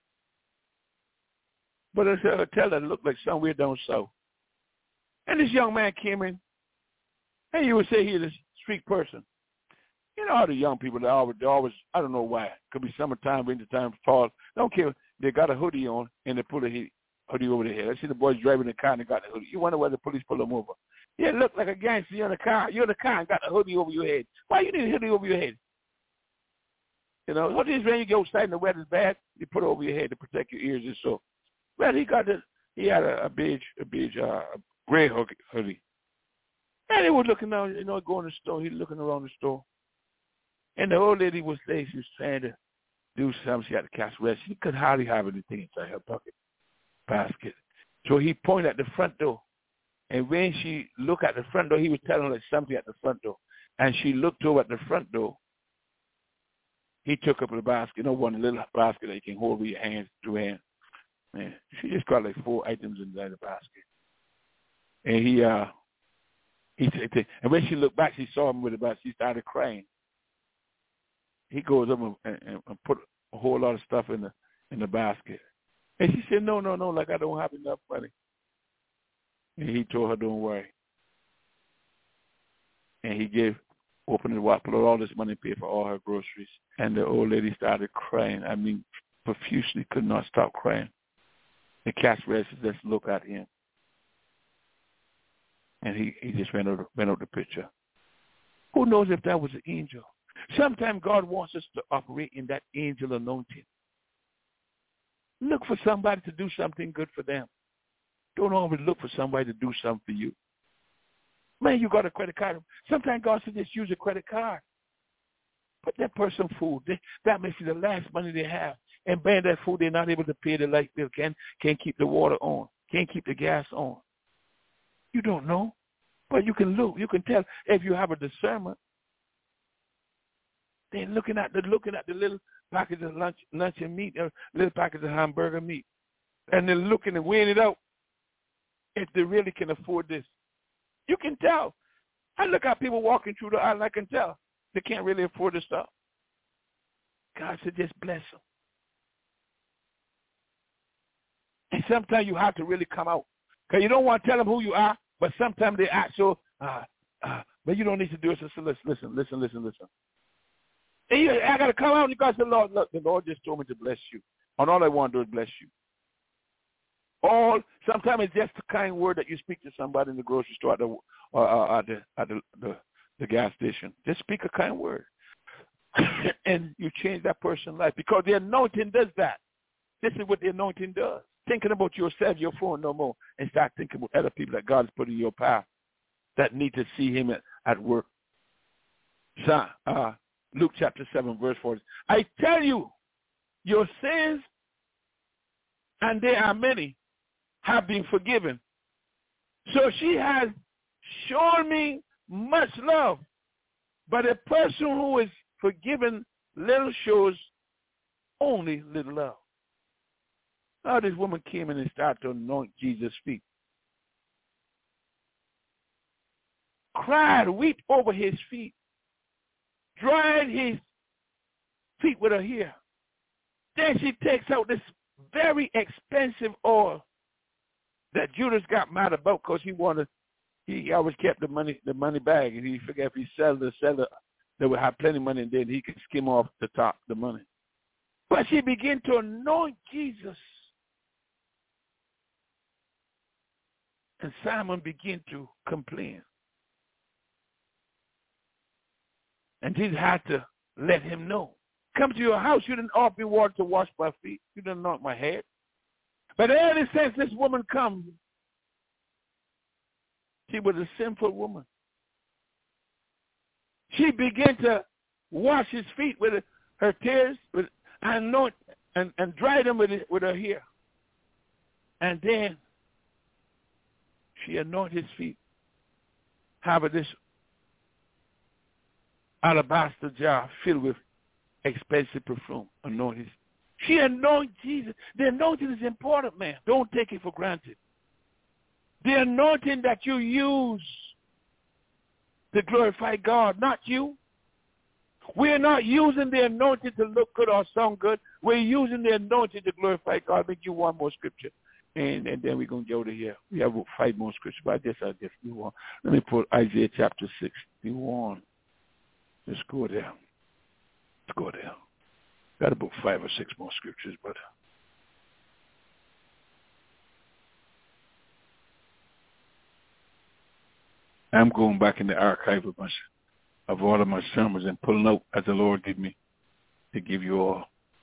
Speaker 3: But I tell her it looked like somewhere down south. And this young man came in, and you would say he's a street person. You know how the young people, they always, I don't know why. Could be summertime, wintertime, fall. Don't care. They got a hoodie on, and they pull a hoodie over their head. I see the boys driving the car and they got the hoodie. You wonder why the police pull them over. Yeah, look like a gangster. You're in the car. You're in the car and got the hoodie over your head. Why you need a hoodie over your head? You know, what is when you go outside and the weather's bad, you put it over your head to protect your ears and so. Well, he had a beige gray hoodie. And he was looking down, you know, going to the store. He was looking around the store. And the old lady was there. She was trying to do something. She had to catch rest. She could hardly have anything inside her pocket basket. So he pointed at the front door. And when she looked at the front door, he was telling her something at the front door. And she looked over at the front door. He took up the basket, you know, one little basket that you can hold with your hands, 2 hands. Man, she just got like 4 items inside the basket. And and when she looked back, she saw him with the basket. She started crying. He goes up and put a whole lot of stuff in the basket. And she said, no, like I don't have enough money. And he told her, don't worry. And he opened the wallet, put all this money, paid for all her groceries. And the old lady started crying. I mean, profusely, could not stop crying. The cash register just looked at him. And he just went up the picture. Who knows if that was an angel? Sometimes God wants us to operate in that angel anointing. Look for somebody to do something good for them. Don't always look for somebody to do something for you. Man, you got a credit card. Sometimes God says just use a credit card. Put that person food. That may be the last money they have. And ban that food, they're not able to pay the light bill, can't keep the water on, can't keep the gas on. You don't know. But you can look. You can tell if you have a discernment. They're looking at the little package of lunch and meat, or little package of hamburger meat. And they're looking and weighing it out if they really can afford this. You can tell. I look at people walking through the aisle, I can tell. They can't really afford the stuff. God said, just bless them. And sometimes you have to really come out. Because you don't want to tell them who you are, but sometimes they act so, but you don't need to do it. So listen. And I got to come out, and God said, Lord, look, the Lord just told me to bless you. And all I want to do is bless you. Sometimes it's just a kind word that you speak to somebody in the grocery store at the gas station. Just speak a kind word. And you change that person's life, because the anointing does that. This is what the anointing does. Thinking about yourself, your phone no more, and start thinking about other people that God has put in your path that need to see him at work. Luke chapter 7, verse 40. I tell you, your sins, and they are many, have been forgiven. So she has shown me much love. But a person who is forgiven little shows only little love. Now this woman came in and started to anoint Jesus' feet. Cried, wept over his feet. Dried his feet with her hair. Then she takes out this very expensive oil that Judas got mad about, because he always kept the money bag, and he figured if he sell the seller, they would have plenty of money, and then he could skim off the top, the money. But she began to anoint Jesus. And Simon began to complain. And Jesus had to let him know. Come to your house, you didn't offer me water to wash my feet. You didn't anoint my head. But early since this woman come, she was a sinful woman. She began to wash his feet with her tears, and anoint and dry them with her hair. And then she anointed his feet. Have this alabaster jar filled with expensive perfume. Anointed. She anointed Jesus. The anointing is important, man. Don't take it for granted. The anointing that you use to glorify God, not you. We're not using the anointing to look good or sound good. We're using the anointing to glorify God. I'll make you one more scripture, and then we're going to go to here. We have 5 more scriptures, but I just move on. Let me put Isaiah chapter 61. Let's go there. Got about 5 or 6 more scriptures, but I'm going back in the archive of all of my sermons and pulling out as the Lord gave me to give you all.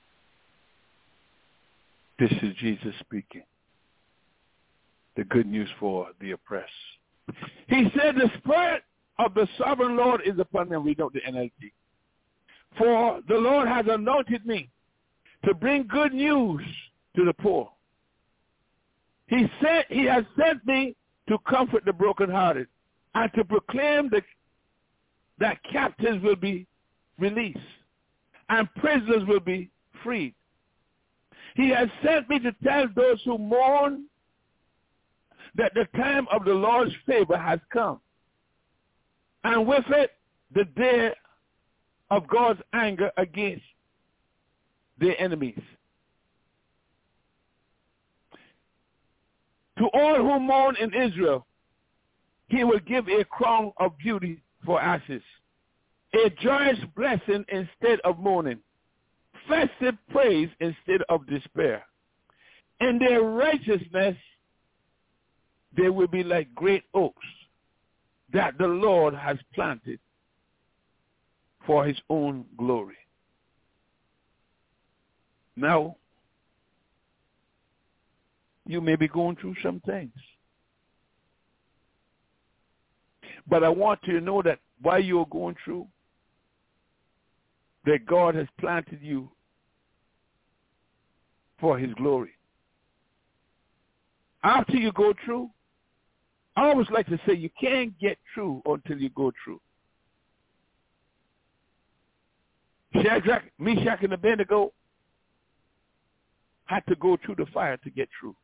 Speaker 3: This is Jesus speaking. The good news for the oppressed. He said, the Spirit of the sovereign Lord is upon me. Read out the NLT. For the Lord has anointed me to bring good news to the poor. He has sent me to comfort the brokenhearted and to proclaim that captives will be released and prisoners will be freed. He has sent me to tell those who mourn that the time of the Lord's favor has come, and with it the day of God's anger against their enemies. To all who mourn in Israel, he will give a crown of beauty for ashes, a joyous blessing instead of mourning, festive praise instead of despair. In their righteousness, they will be like great oaks that the Lord has planted for his own glory. Now, you may be going through some things. But I want you to know that while you're going through, that God has planted you for his glory. After you go through, I always like to say you can't get through until you go through. Shadrach, Meshach, and Abednego had to go through the fire to get through.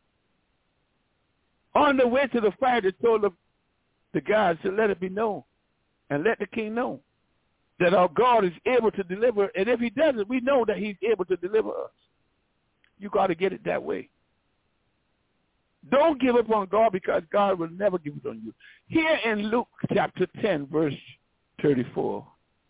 Speaker 3: On the way to the fire, they told the guys to let it be known and let the king know that our God is able to deliver. And if he doesn't, we know that he's able to deliver us. You got to get it that way. Don't give up on God, because God will never give it on you. Here in Luke chapter 10, verse 34.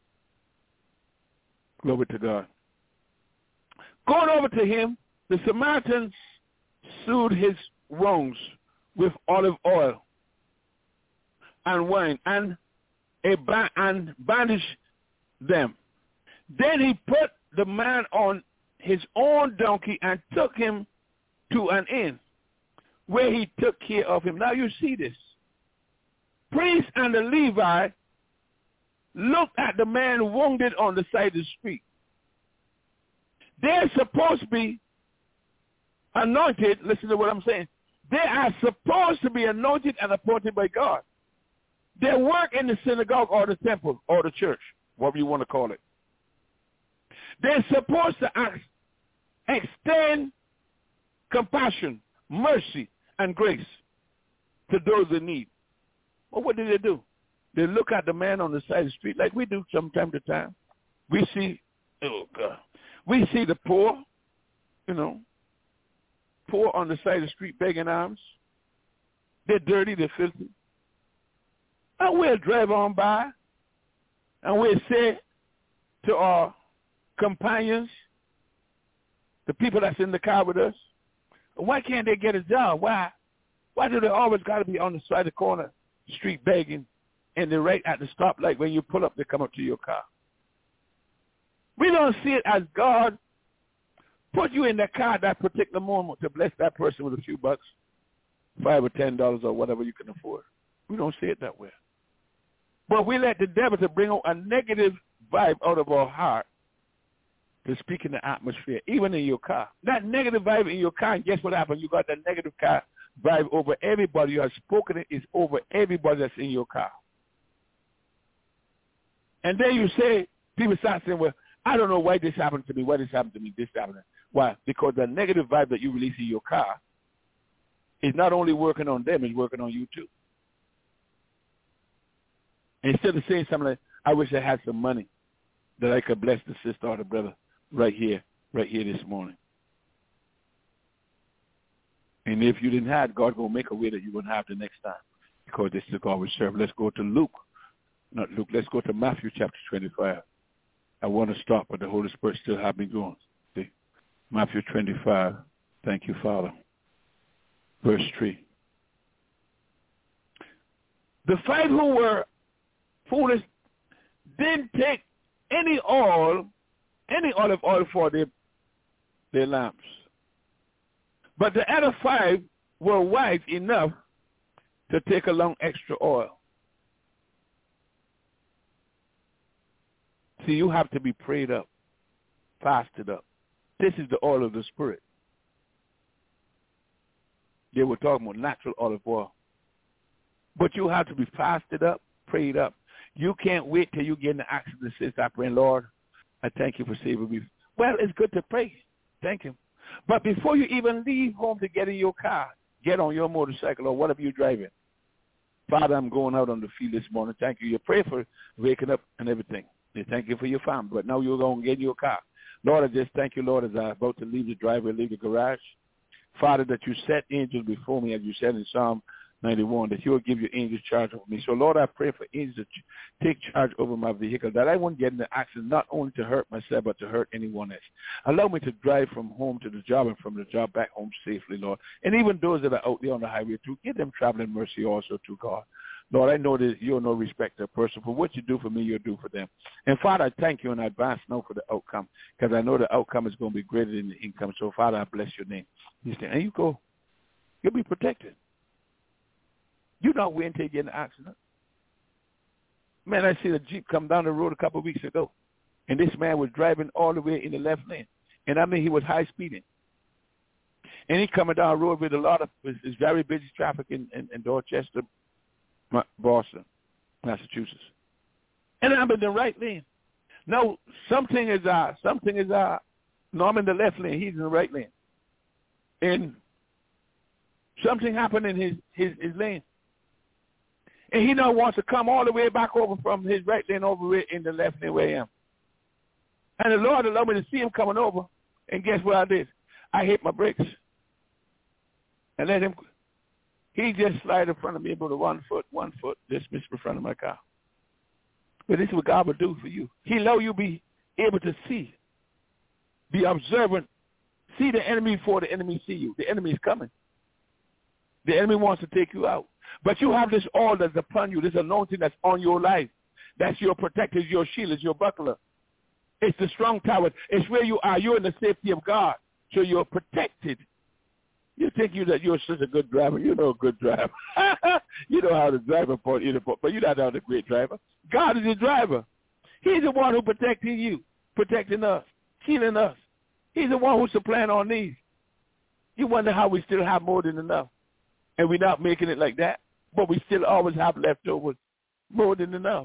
Speaker 3: Glory to God. Going over to him, the Samaritans soothed his wounds with olive oil and wine and bandaged them. Then he put the man on his own donkey and took him to an inn, where he took care of him. Now you see this. Priest and the Levi looked at the man wounded on the side of the street. They're supposed to be anointed. Listen to what I'm saying. They are supposed to be anointed and appointed by God. They work in the synagogue or the temple or the church, whatever you want to call it. They're supposed to extend compassion, mercy, and grace to those in need. Well, what do? They look at the man on the side of the street like we do from time to time. We see, we see the poor, poor on the side of the street begging alms. They're dirty, they're filthy. And we'll drive on by and we'll say to our companions, the people that's in the car with us, why can't they get a job? Why do they always got to be on the side of the corner street begging, and they're right at the stoplight when you pull up, they come up to your car? We don't see it as God put you in that car at that particular moment to bless that person with a few bucks, $5 or $10 or whatever you can afford. We don't see it that way. But we let the devil to bring out a negative vibe out of our heart to speak in the atmosphere, even in your car. That negative vibe in your car, and guess what happened? You got that negative car vibe over everybody. You have spoken it is over everybody that's in your car. And then you say, people start saying, well, I don't know why this happened to me, why this happened to me, this happened. Why? Because the negative vibe that you release in your car is not only working on them, it's working on you too. Instead of saying something like, I wish I had some money that I could bless the sister or the brother right here this morning. And if you didn't have, God going to make a way that you wouldn't have the next time, because this is the God we serve. Let's go to let's go to Matthew chapter 25. I want to stop, but the Holy Spirit still have me going. See? Matthew 25. Thank you, Father. Verse 3. The 5 who were foolish didn't take any olive oil for their lamps. But the other 5 were wise enough to take along extra oil. See, you have to be prayed up, fasted up. This is the oil of the Spirit. They were talking about natural olive oil. But you have to be fasted up, prayed up. You can't wait till you get in the action to say, stop praying, Lord, I thank you for saving me. Well, it's good to pray. Thank you. But before you even leave home to get in your car, get on your motorcycle or whatever you're driving. Father, I'm going out on the field this morning. Thank you. You pray for waking up and everything. You thank you for your family. But now you're going to get in your car. Lord, I just thank you, Lord, as I'm about to leave the driveway, leave the garage. Father, that you set angels before me, as you said in Psalm 91, that you will give your angels charge over me. So, Lord, I pray for angels to take charge over my vehicle, that I won't get in the accident not only to hurt myself, but to hurt anyone else. Allow me to drive from home to the job and from the job back home safely, Lord. And even those that are out there on the highway, too, give them traveling mercy also, too, God. Lord, I know that you're no respecter of person. For what you do for me, you'll do for them. And, Father, I thank you in advance now for the outcome, because I know the outcome is going to be greater than the income. So, Father, I bless your name. And you go. You'll be protected. You're not waiting until you get in an accident. Man, I see a Jeep come down the road a couple of weeks ago, and this man was driving all the way in the left lane. And, I mean, he was high speeding. And he coming down the road with a lot of it's very busy traffic in Dorchester, Boston, Massachusetts. And I'm in the right lane. Now, something is no, I'm in the left lane. He's in the right lane. And something happened in his lane. And he now wants to come all the way back over from his right lane over in the left lane where I am. And the Lord allowed me to see him coming over. And guess what I did? I hit my brakes. And let him, he just slid in front of me about 1 foot, just missed in front of my car. But this is what God will do for you. He allow you be able to see, be observant, see the enemy before the enemy see you. The enemy is coming. The enemy wants to take you out. But you have this oil that's upon you, this anointing that's on your life. That's your protector, it's your shield, it's your buckler. It's the strong tower. It's where you are. You're in the safety of God. So you're protected. You think that you're such a good driver. You're no good driver. You know how to drive a port, but you're not a great driver. God is your driver. He's the one who protecting you, protecting us, healing us. He's the one who's supplying our needs. You wonder how we still have more than enough. And we're not making it like that, but we still always have leftovers, more than enough.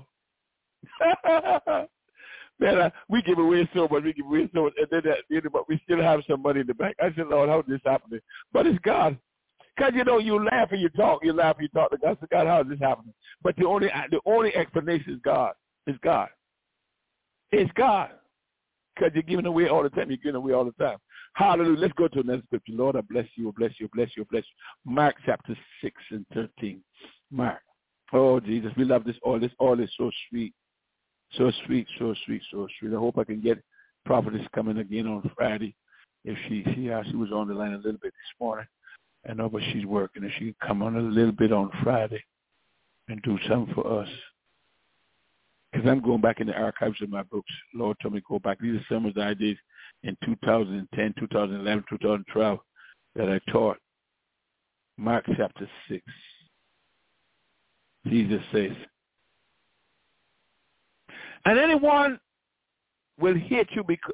Speaker 3: Man, we give away so much, and then but we still have some money in the bank. I said, Lord, how is this happening? But it's God. Because, you laugh and you talk to God. I said, God, how is this happening? But the only explanation is God. It's God. It's God. Because you're giving away all the time. You're giving away all the time. Hallelujah. Let's go to the next scripture. Lord, I bless you, bless you, bless you, bless you. Mark chapter 6 and 13. Mark. Oh, Jesus, we love this oil. This oil is so sweet. So sweet, so sweet, so sweet. I hope I can get Prophetess coming again on Friday. If she was on the line a little bit this morning. I know, but she's working. If she can come on a little bit on Friday and do something for us. Because I'm going back in the archives of my books. Lord told me to go back. These are sermons that I did in 2010, 2011, 2012 that I taught. Mark chapter 6. Jesus says, and everyone will hate you because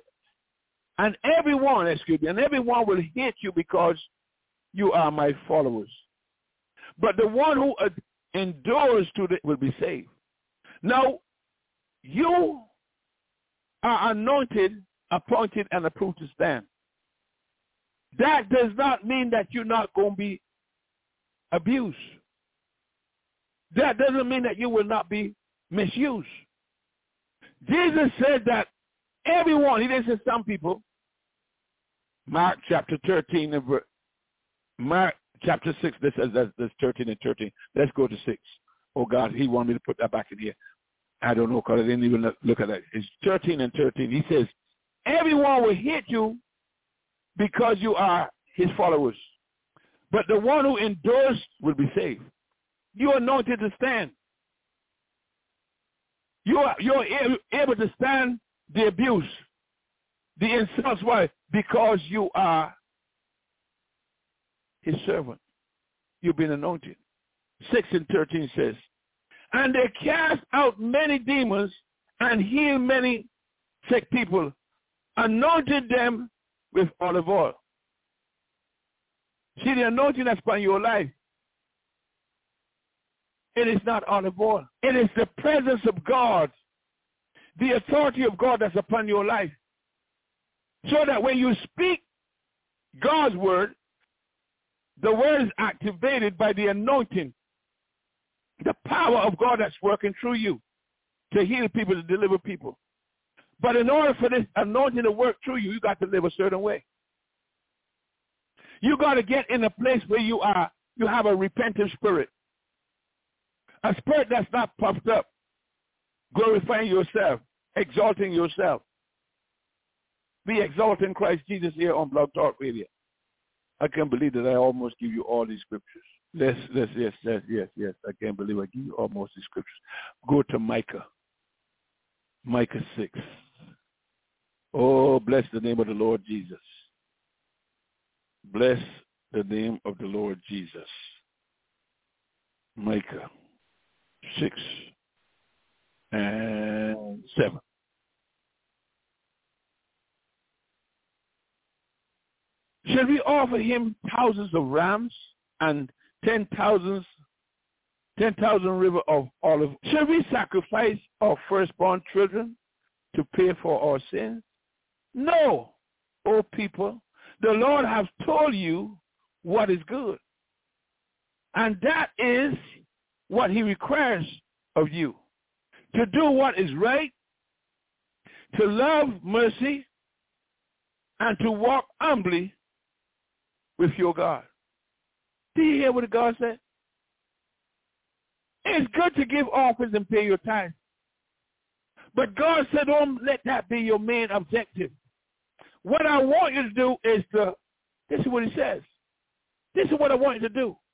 Speaker 3: will hate you because you are my followers. But the one who endures to the will be saved. Now, you are anointed, appointed, and approved to stand. That does not mean that you're not going to be abused. That doesn't mean that you will not be misused. Jesus said that everyone, he didn't say some people. Mark chapter 13 and Mark chapter 6, this is 13 and 13. Let's go to 6. Oh, God, he wanted me to put that back in here. I don't know because I didn't even look at that. It's 13 and 13. He says, everyone will hate you because you are his followers. But the one who endures will be saved. You are anointed to stand. You're able to stand the abuse, the insults. Why? Because you are his servant. You've been anointed. 6 and 13 says, and they cast out many demons and healed many sick people, anointed them with olive oil. See, the anointing that's upon your life, it is not olive oil. It is the presence of God, the authority of God that's upon your life. So that when you speak God's word, the word is activated by the anointing, the power of God that's working through you to heal people, to deliver people. But in order for this anointing to work through you, you got to live a certain way. You got to get in a place where you are you have a repentant spirit. A spirit that's not puffed up, glorifying yourself, exalting yourself. Be exalting Christ Jesus here on Blog Talk Radio. I can't believe that I almost give you all these scriptures. Yes. I can't believe I give you almost these scriptures. Go to Micah 6. Oh, bless the name of the Lord Jesus. Bless the name of the Lord Jesus. Micah 6 and 7. Shall we offer him thousands of rams and 10,000 river of olive? Shall we sacrifice our firstborn children to pay for our sins? No, O people, the Lord has told you what is good. And that is what he requires of you. To do what is right, to love mercy, and to walk humbly with your God. Do you hear what God said? It's good to give offerings and pay your tithes. But God said, don't let that be your main objective. What I want you to do is this is what he says. This is what I want you to do.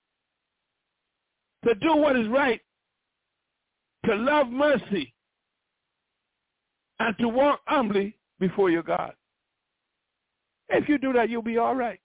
Speaker 3: To do what is right, to love mercy, and to walk humbly before your God. If you do that, you'll be all right.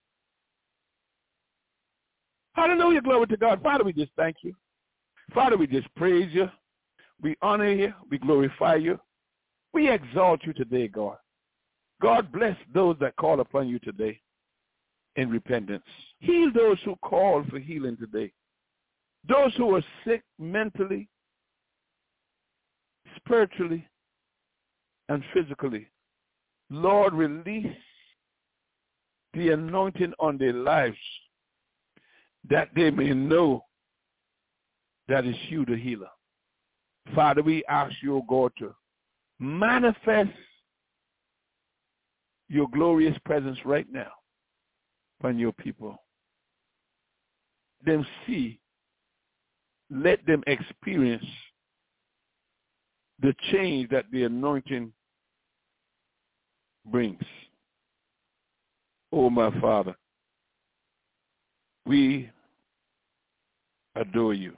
Speaker 3: Hallelujah, glory to God. Father, we just thank you. Father, we just praise you. We honor you. We glorify you. We exalt you today, God. God bless those that call upon you today in repentance. Heal those who call for healing today. Those who are sick mentally, spiritually, and physically. Lord, release the anointing on their lives that they may know that it's you, the healer. Father, we ask you, God, to manifest your glorious presence right now upon your people. Them see, let them experience the change that the anointing brings. Oh, my Father, we adore you.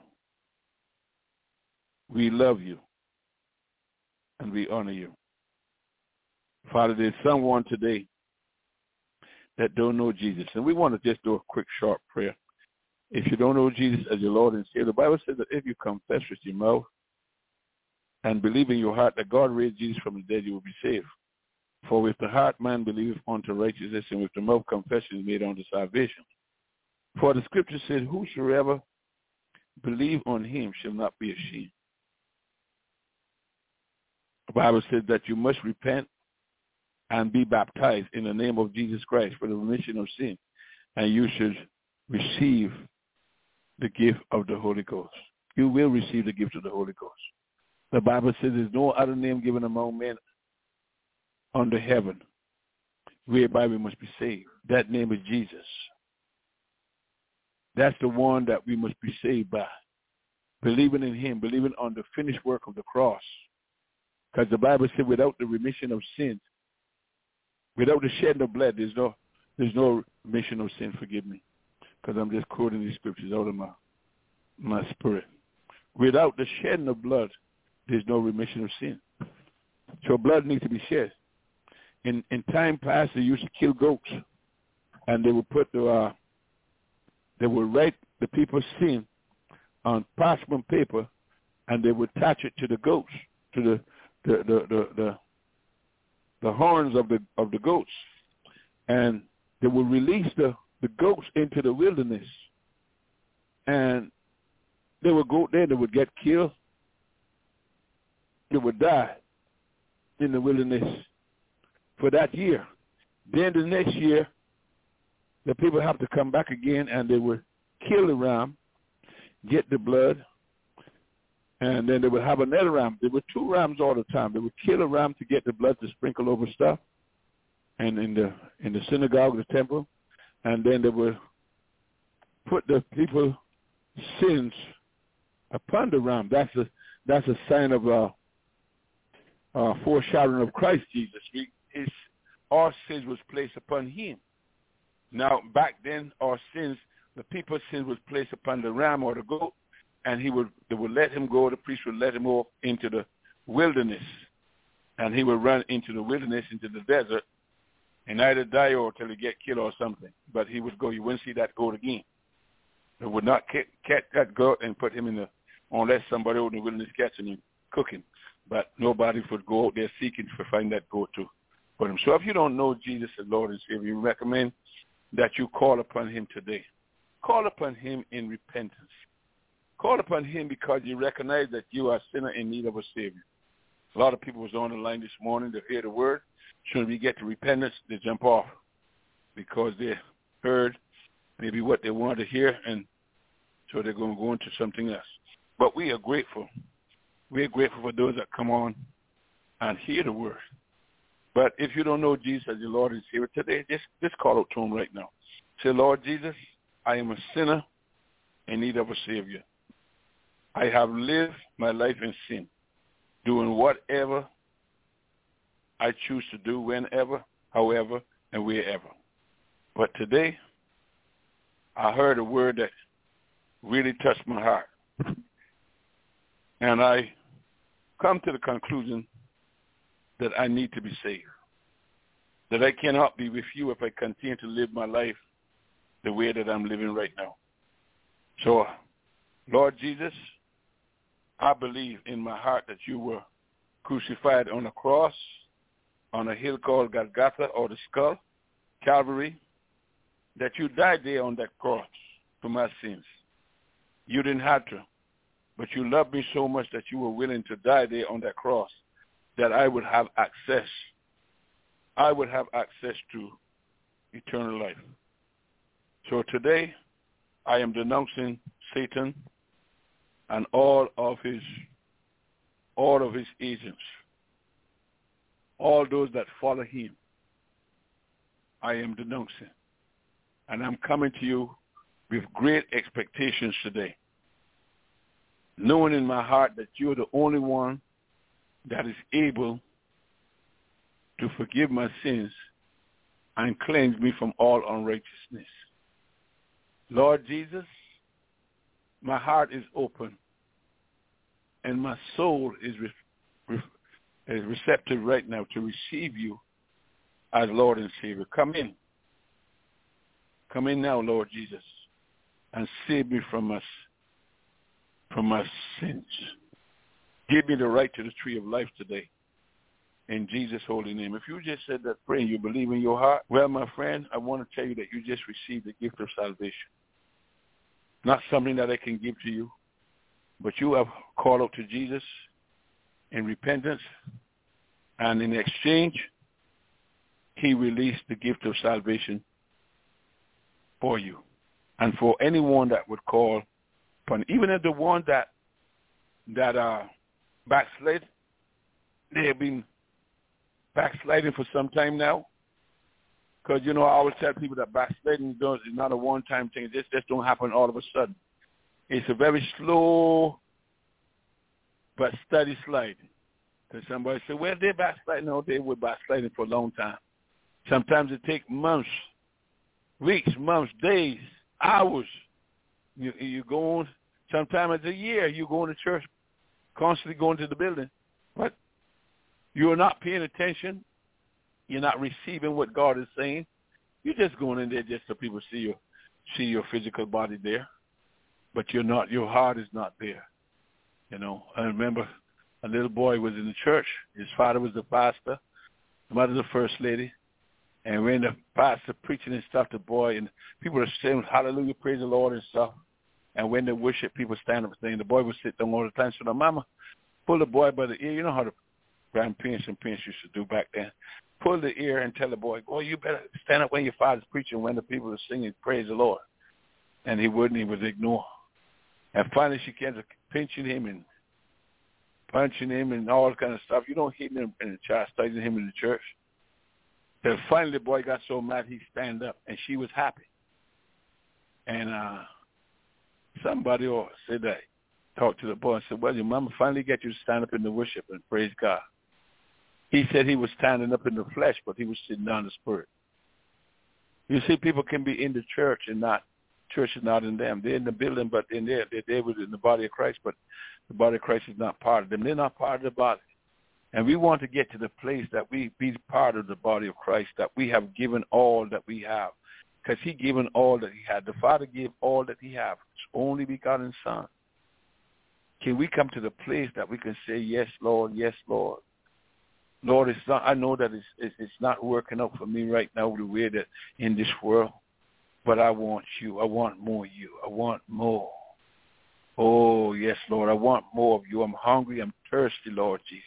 Speaker 3: We love you. And we honor you. Father, there's someone today that don't know Jesus. And we want to just do a quick, short prayer. If you don't know Jesus as your Lord and Savior, the Bible says that if you confess with your mouth and believe in your heart that God raised Jesus from the dead, you will be saved. For with the heart man believeth unto righteousness, and with the mouth confession is made unto salvation. For the scripture said, whosoever believe on him shall not be ashamed. The Bible says that you must repent and be baptized in the name of Jesus Christ for the remission of sin, and you should receive the gift of the Holy Ghost. You will receive the gift of the Holy Ghost. The Bible says there's no other name given among men under heaven whereby we must be saved. That name is Jesus. That's the one that we must be saved by. Believing in him, believing on the finished work of the cross. Because the Bible said without the remission of sins, without the shedding of blood, there's no remission of sin. Forgive me. Because I'm just quoting these scriptures out of my spirit. Without the shedding of blood, there's no remission of sin. So blood needs to be shed. In time past, they used to kill goats, and they would they would write the people's sin on parchment paper, and they would attach it to the goats, to the horns of the goats, and they would release the goats into the wilderness, and they would go there. They would get killed. They would die in the wilderness for that year. Then the next year, the people have to come back again, and they would kill the ram, get the blood, and then they would have another ram. There were 2 rams all the time. They would kill a ram to get the blood to sprinkle over stuff, and in the synagogue, the temple, and then they would put the people's sins upon the ram. That's a sign of foreshadowing of Christ Jesus. Our sins was placed upon him. Now, back then, our sins, the people's sins was placed upon the ram or the goat, and they would let him go. The priest would let him go into the wilderness, and he would run into the wilderness, into the desert, and either die or till he get killed or something. But he would go. You wouldn't see that goat again. They would not catch that goat and put him in unless somebody out in the wilderness catching him, cooking. But nobody would go out there seeking to find that goat to put him. So if you don't know Jesus as Lord and Savior, we recommend that you call upon him today. Call upon him in repentance. Call upon him because you recognize that you are a sinner in need of a Savior. A lot of people was on the line this morning to hear the word. Soon as we get to repentance, they jump off because they heard maybe what they wanted to hear, and so they're going to go into something else. But we are grateful. We are grateful for those that come on and hear the word. But if you don't know Jesus as your Lord and Savior today, just call out to him right now. Say, Lord Jesus, I am a sinner in need of a Savior. I have lived my life in sin, doing whatever I choose to do, whenever, however, and wherever. But today, I heard a word that really touched my heart. And I come to the conclusion that I need to be saved, that I cannot be with you if I continue to live my life the way that I'm living right now. So, Lord Jesus, I believe in my heart that you were crucified on a cross, on a hill called Golgotha, or the skull, Calvary, that you died there on that cross for my sins. You didn't have to, but you loved me so much that you were willing to die there on that cross that I would have access. I would have access to eternal life. So today, I am denouncing Satan and all of his agents, all those that follow him. I am denouncing. And I'm coming to you with great expectations today, knowing in my heart that you're the only one that is able to forgive my sins and cleanse me from all unrighteousness. Lord Jesus, my heart is open and my soul is receptive right now to receive you as Lord and Savior. Come in. Come in now, Lord Jesus, and save me from my sins. Give me the right to the tree of life today. In Jesus' holy name. If you just said that prayer and you believe in your heart, well, my friend, I want to tell you that you just received the gift of salvation. Not something that I can give to you, but you have called out to Jesus in repentance, and in exchange, he released the gift of salvation for you. And for anyone that would call upon, even if the one that backslid, they have been backsliding for some time now. Because, I always tell people that backsliding is not a one-time thing. This just don't happen all of a sudden. It's a very slow but steady slide. Because somebody say, well, they backsliding. No, they were backsliding for a long time. Sometimes it takes months, weeks, months, days, hours. You go on, sometimes it's a year. You go to church, constantly going to the building. But you're not paying attention. You're not receiving what God is saying. You're just going in there just so people see your physical body there. But you're not. Your heart is not there. I remember a little boy was in the church. His father was the pastor. The mother the first lady. And when the pastor preaching and stuff, the boy, and people are saying, hallelujah, praise the Lord and stuff. And when they worship, people stand up and saying, the boy would sit down all the time. So the mama pulled the boy by the ear. You know how the grandparents and parents used to do back then. Pull the ear and tell the boy, oh, you better stand up when your father's preaching, when the people are singing, praise the Lord. And he wouldn't. He would ignore. And finally she came to pinching him and punching him and all kind of stuff. You don't hit him and chastising him in the church. Then finally the boy got so mad he stand up, and she was happy. And Somebody or said that, talked to the boy and said, well, your mama finally got you to stand up in the worship and praise God. He said he was standing up in the flesh, but he was sitting down in the spirit. You see, people can be in the church and not, church is not in them. They're in the building, but in there, they're within the body of Christ, but the body of Christ is not part of them. They're not part of the body. And we want to get to the place that we be part of the body of Christ, that we have given all that we have. Because he given all that he had. The Father gave all that he had. His only begotten Son. Can we come to the place that we can say, yes, Lord, yes, Lord. Lord, it's not, I know that it's not working out for me right now the way that in this world, but I want you. I want more of you. I want more. Oh, yes, Lord, I want more of you. I'm hungry. I'm thirsty, Lord Jesus.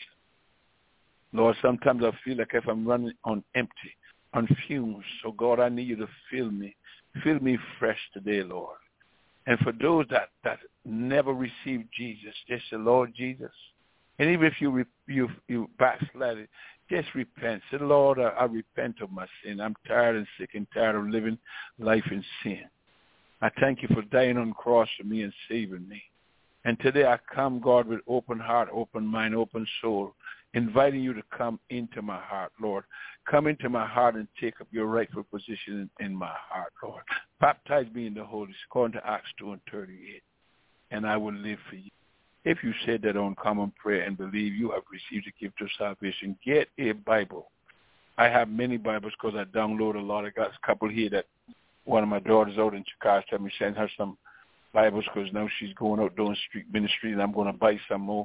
Speaker 3: Lord, sometimes I feel like if I'm running on empty, on fumes. So, God, I need you to fill me. Fill me fresh today, Lord. And for those that never received Jesus, just say, Lord Jesus. And even if you backslide, just repent. Say, Lord, I repent of my sin. I'm tired and sick and tired of living life in sin. I thank you for dying on the cross for me and saving me. And today I come, God, with open heart, open mind, open soul, inviting you to come into my heart, Lord. Come into my heart and take up your rightful position in my heart, Lord. Baptize me in the Holy Spirit, according to Acts 2:38, and I will live for you. If you said that on common prayer and believe you have received the gift of salvation, get a Bible. I have many Bibles because I download a lot. I got a couple here that one of my daughters out in Chicago told me send her some Bibles because now she's going out doing street ministry, and I'm going to buy some more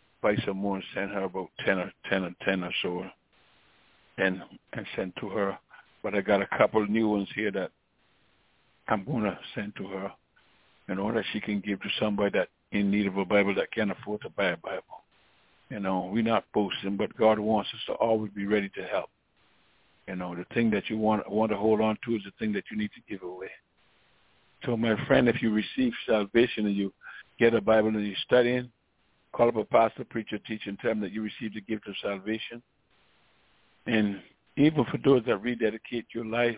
Speaker 3: and send her about 10 or so and send to her. But I got a couple new ones here that I'm going to send to her in order she can give to somebody that in need of a Bible that can't afford to buy a Bible. You know, we're not boasting, but God wants us to always be ready to help. You know, the thing that you want to hold on to is the thing that you need to give away. So, my friend, if you receive salvation and you get a Bible and you're studying, call up a pastor, preacher, teacher, and tell them that you received the gift of salvation. And even for those that rededicate your life,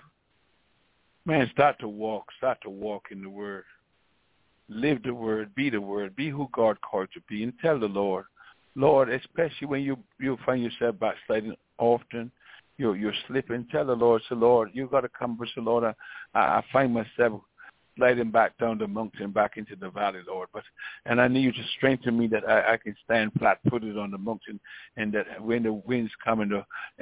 Speaker 3: man, start to walk in the Word. Live the Word, be who God called you to be, and tell the Lord, especially when you find yourself backsliding often, you're slipping, tell the Lord, say, Lord, you got to come, but say, Lord, I find myself sliding back down the mountain, back into the valley, Lord. And I need you to strengthen me that I can stand flat-footed on the mountain, and that when the winds come and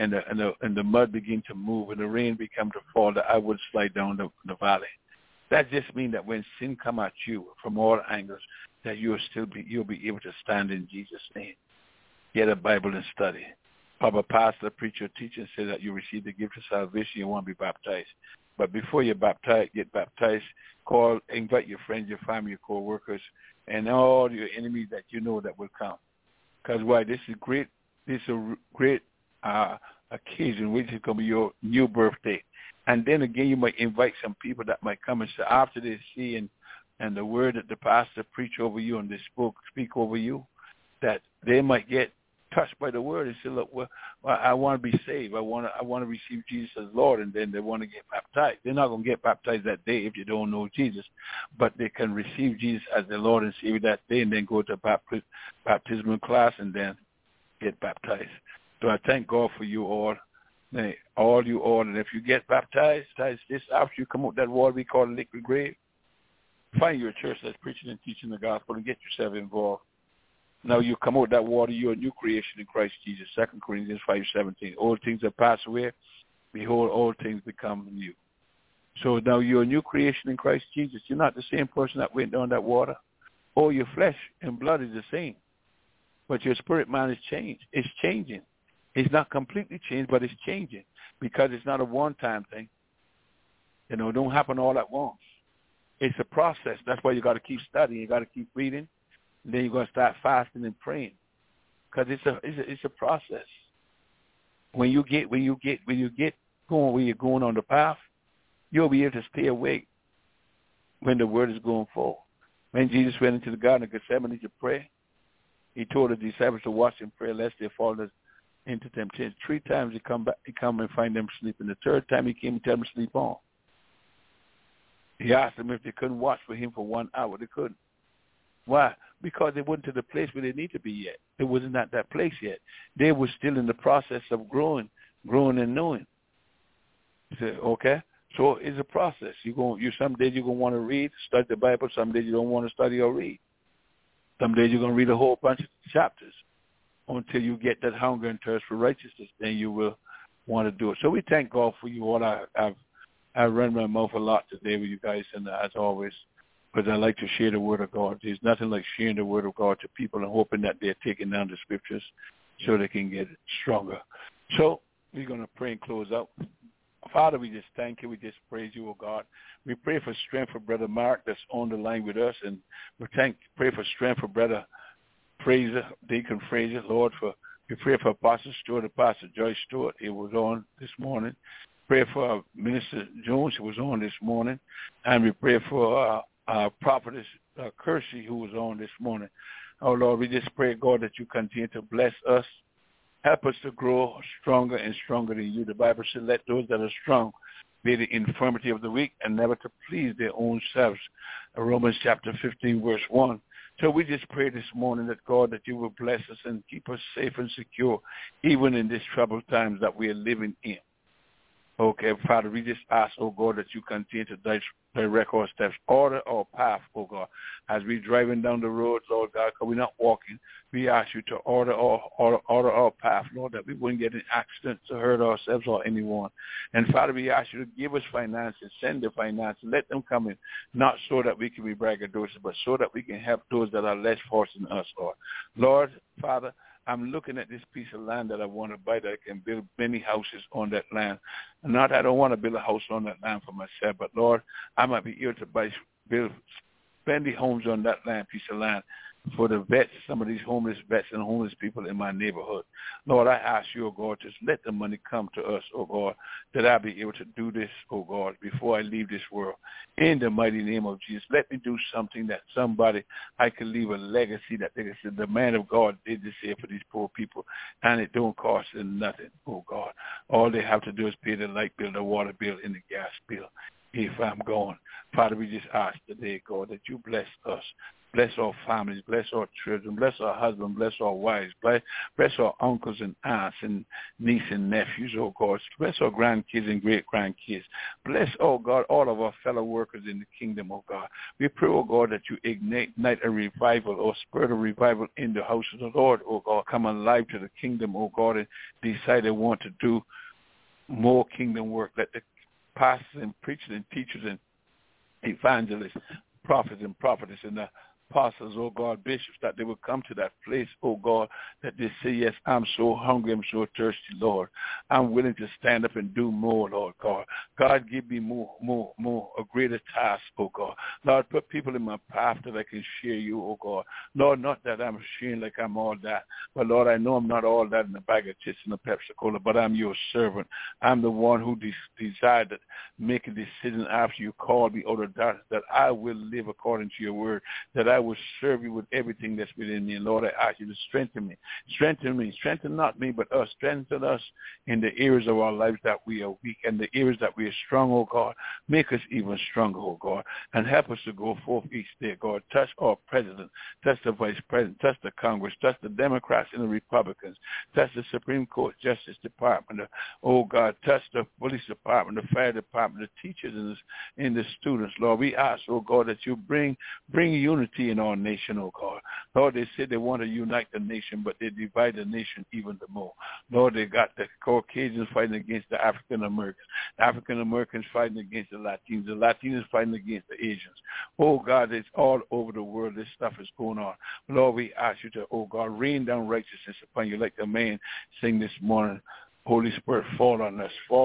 Speaker 3: the mud begin to move and the rain begin to fall, that I would slide down the valley. That just means that when sin come at you from all angles, that you'll be able to stand in Jesus' name. Get a Bible and study. Papa, pastor, preacher, teacher say that you receive the gift of salvation, you want to be baptized. But before you get baptized, invite your friends, your family, your co-workers, and all your enemies that you know that will come. Because why? This is a great occasion, which is going to be your new birthday. And then again, you might invite some people that might come and say, after they see and the word that the pastor preach over you and they speak over you, that they might get touched by the word and say, look, well, I want to be saved. I want to receive Jesus as Lord, and then they want to get baptized. They're not going to get baptized that day if they don't know Jesus, but they can receive Jesus as their Lord and Savior that day and then go to baptismal class and then get baptized. So I thank God for you all. And if you get baptized, just after you come out that water we call liquid grave, find your church that's preaching and teaching the gospel and get yourself involved. Now you come out that water, you're a new creation in Christ Jesus. 2 Corinthians 5:17. All things have passed away. Behold, all things become new. So now you're a new creation in Christ Jesus. You're not the same person that went down that water. Oh, your flesh and blood is the same. But your spirit man is changed. It's changing. It's not completely changed, but it's changing because it's not a one-time thing. You know, it don't happen all at once. It's a process. That's why you got to keep studying. You got to keep reading. And then you're going to start fasting and praying because it's a process. When you get going where you're going on the path, you'll be able to stay awake when the word is going forth. When Jesus went into the Garden of Gethsemane to pray, he told the disciples to watch and pray lest they fall into temptation. 3 times he come and find them sleeping. The 3rd time he came and tell them to sleep on. He asked them if they couldn't watch for him for 1 hour. They couldn't. Why? Because they weren't to the place where they need to be yet. It wasn't at that place yet. They were still in the process of growing and knowing. So, okay? So it's a process. Some days you're going to want to read, study the Bible. Some days you don't want to study or read. Some days you're going to read a whole bunch of chapters until you get that hunger and thirst for righteousness. Then you will want to do it. So we thank God for you all. I've run my mouth a lot today with you guys, and as always, because I like to share the Word of God. There's nothing like sharing the Word of God to people and hoping that they're taking down the Scriptures so they can get stronger. So we're going to pray and close out. Father, we just thank you. We just praise you, oh God. We pray for strength for Brother Mark that's on the line with us, and we pray for strength for Brother Fraser, Deacon Fraser, Lord. We pray for Apostle Stewart, Apostle Joyce Stewart. He was on this morning. Pray for Minister Jones, who was on this morning, and we pray for Prophetess Kersey, who was on this morning. Oh, Lord, we just pray, God, that you continue to bless us. Help us to grow stronger and stronger than you. The Bible said, let those that are strong bear the infirmity of the weak and never to please their own selves. Romans chapter 15, verse 1. So we just pray this morning that, God, that you will bless us and keep us safe and secure, even in these troubled times that we are living in. Okay, Father, we just ask, oh God, that you continue to direct our steps, order our path, oh God. As we're driving down the road, Lord God, because we're not walking, we ask you to order our path, Lord, that we wouldn't get in accidents to hurt ourselves or anyone. And Father, we ask you to give us finances, send the finances, let them come in, not so that we can be braggadocious, but so that we can help those that are less fortunate than us, Lord. Lord, Father, I'm looking at this piece of land that I want to buy that I can build many houses on that land. Not I don't want to build a house on that land for myself, but Lord, I might be able to build plenty homes on that piece of land for the vets, some of these homeless vets and homeless people in my neighborhood. Lord, I ask you, oh God, just let the money come to us, oh God, that I'll be able to do this, oh God, before I leave this world. In the mighty name of Jesus, let me do something that I can leave a legacy that they can say, the man of God did this here for these poor people, and it don't cost them nothing, oh God. All they have to do is pay the light bill, the water bill, and the gas bill if I'm gone. Father, we just ask today, God, that you bless us. Bless our families, bless our children, bless our husbands, bless our wives, bless our uncles and aunts and nieces and nephews, oh God. Bless our grandkids and great-grandkids. Bless, oh God, all of our fellow workers in the kingdom, oh God. We pray, oh God, that you ignite a revival or spirit of revival in the house of the Lord, oh God. Come alive to the kingdom, oh God, and decide they want to do more kingdom work. Let the pastors and preachers and teachers and evangelists, prophets and prophetess and the apostles, oh God, bishops, that they will come to that place, oh God, that they say, yes, I'm so hungry, I'm so thirsty, Lord. I'm willing to stand up and do more, Lord God. God, give me more, a greater task, oh God. Lord, put people in my path that I can share you, oh God. Lord, not that I'm sharing like I'm all that, but Lord, I know I'm not all that in a bag of chips and a Pepsi Cola, but I'm your servant. I'm the one who desired to make a decision after you called me out of darkness, that I will live according to your word, that I will serve you with everything that's within me. And Lord, I ask you to strengthen me, strengthen not me, but us, strengthen us in the areas of our lives that we are weak and the areas that we are strong, oh God. Make us even stronger, oh God, and help us to go forth each day, God. Touch our president, touch the vice president, touch the Congress, touch the Democrats and the Republicans, touch the Supreme Court Justice Department, oh God, touch the police department, the fire department, the teachers and the students, Lord. We ask, oh God, that you bring unity in our nation, oh God. Lord, they said they want to unite the nation, but they divide the nation even the more. Lord, they got the Caucasians fighting against the African Americans fighting against the Latinos fighting against the Asians. Oh God, it's all over the world. This stuff is going on. Lord, we ask you to, oh God, rain down righteousness upon you like the man sang this morning. Holy Spirit, fall on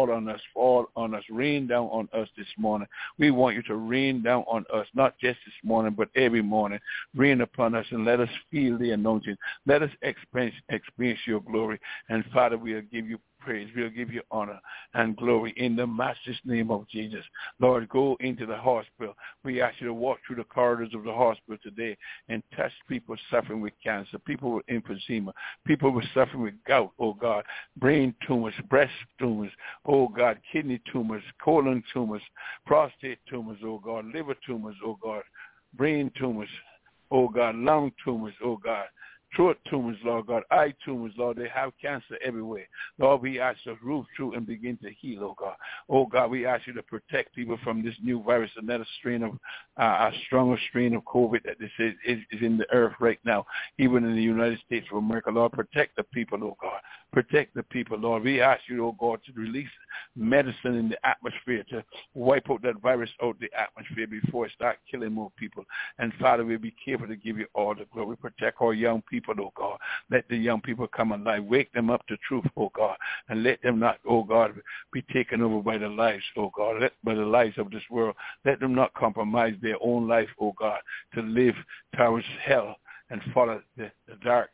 Speaker 3: us, rain down on us this morning. We want you to rain down on us, not just this morning, but every morning. Rain upon us and let us feel the anointing. Let us experience your glory. And Father, we'll give you praise. We'll give you honor and glory in the master's name of Jesus. Lord, go into the hospital. We ask you to walk through the corridors of the hospital today and touch people suffering with cancer, people with emphysema, people with suffering with gout, oh God, brain tumors, breast tumors, oh God, kidney tumors, colon tumors, prostate tumors, oh God, liver tumors, oh God, brain tumors, oh God, lung tumors, oh God, throat tumors, Lord God, eye tumors, Lord, they have cancer everywhere. Lord, we ask you to move through and begin to heal, oh God. Oh God, we ask you to protect people from this new virus, another strain of, a stronger strain of COVID that this is in the earth right now, even in the United States of America. Lord, protect the people, oh God. Protect the people, Lord. We ask you, oh God, to release medicine in the atmosphere to wipe out that virus out the atmosphere before it starts killing more people. And Father, we'll be careful to give you all the glory. Protect our young people, oh God. Let the young people come alive. Wake them up to truth, oh God. And let them not, oh God, be taken over by the lives, oh God, by the lives of this world. Let them not compromise their own life, oh God, to live towards hell and follow the dark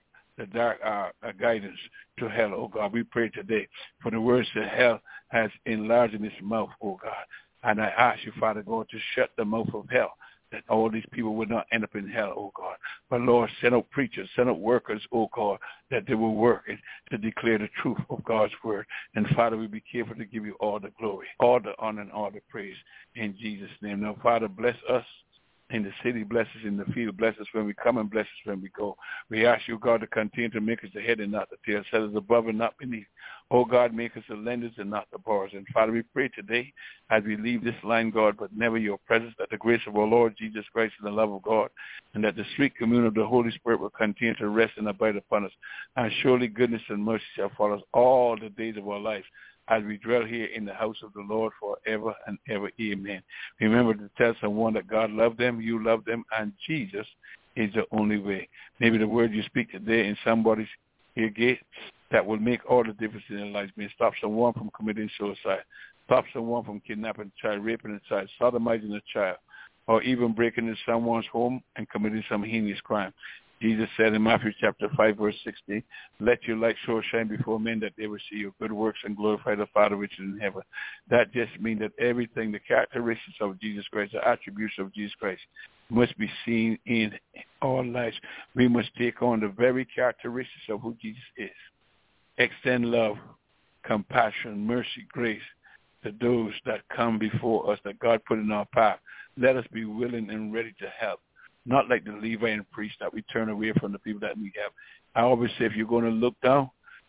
Speaker 3: guidance to hell, oh God. We pray today for the words that hell has enlarged in its mouth, oh God. And I ask you, Father God, to shut the mouth of hell, that all these people will not end up in hell, oh God. But Lord, send out preachers, send out workers, oh God, that they will work to declare the truth of God's word. And Father, we be careful to give you all the glory, all the honor, and all the praise in Jesus' name. Now, Father, bless us in the city, bless us in the field, bless us when we come and bless us when we go. We ask you, God, to continue to make us the head and not the tail, set us above and not beneath. Oh, God, make us the lenders and not the borrowers. And, Father, we pray today as we leave this line, God, but never your presence, that the grace of our Lord Jesus Christ and the love of God, and that the sweet communion of the Holy Spirit will continue to rest and abide upon us. And surely goodness and mercy shall follow us all the days of our lives, as we dwell here in the house of the Lord forever and ever. Amen. Remember to tell someone that God loved them, you love them, and Jesus is the only way. Maybe the word you speak today in somebody's ear gate that will make all the difference in their lives. May stop someone from committing suicide, stop someone from kidnapping a child, raping a child, sodomizing a child, or even breaking into someone's home and committing some heinous crime. Jesus said in Matthew chapter 5, verse 16, let your light so shine before men that they will see your good works and glorify the Father which is in heaven. That just means that everything, the characteristics of Jesus Christ, the attributes of Jesus Christ, must be seen in our lives. We must take on the very characteristics of who Jesus is. Extend love, compassion, mercy, grace to those that come before us, that God put in our path. Let us be willing and ready to help. Not like the Levite priest that we turn away from the people that we have. I always say, if you're going to look down,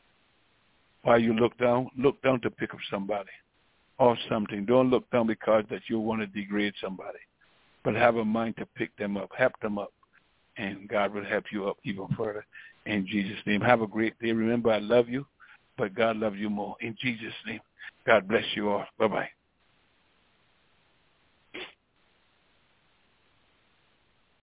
Speaker 3: while you look down to pick up somebody or something. Don't look down because that you want to degrade somebody, but have a mind to pick them up, help them up, and God will help you up even further. In Jesus' name, have a great day. Remember, I love you, but God loves you more. In Jesus' name, God bless you all. Bye-bye.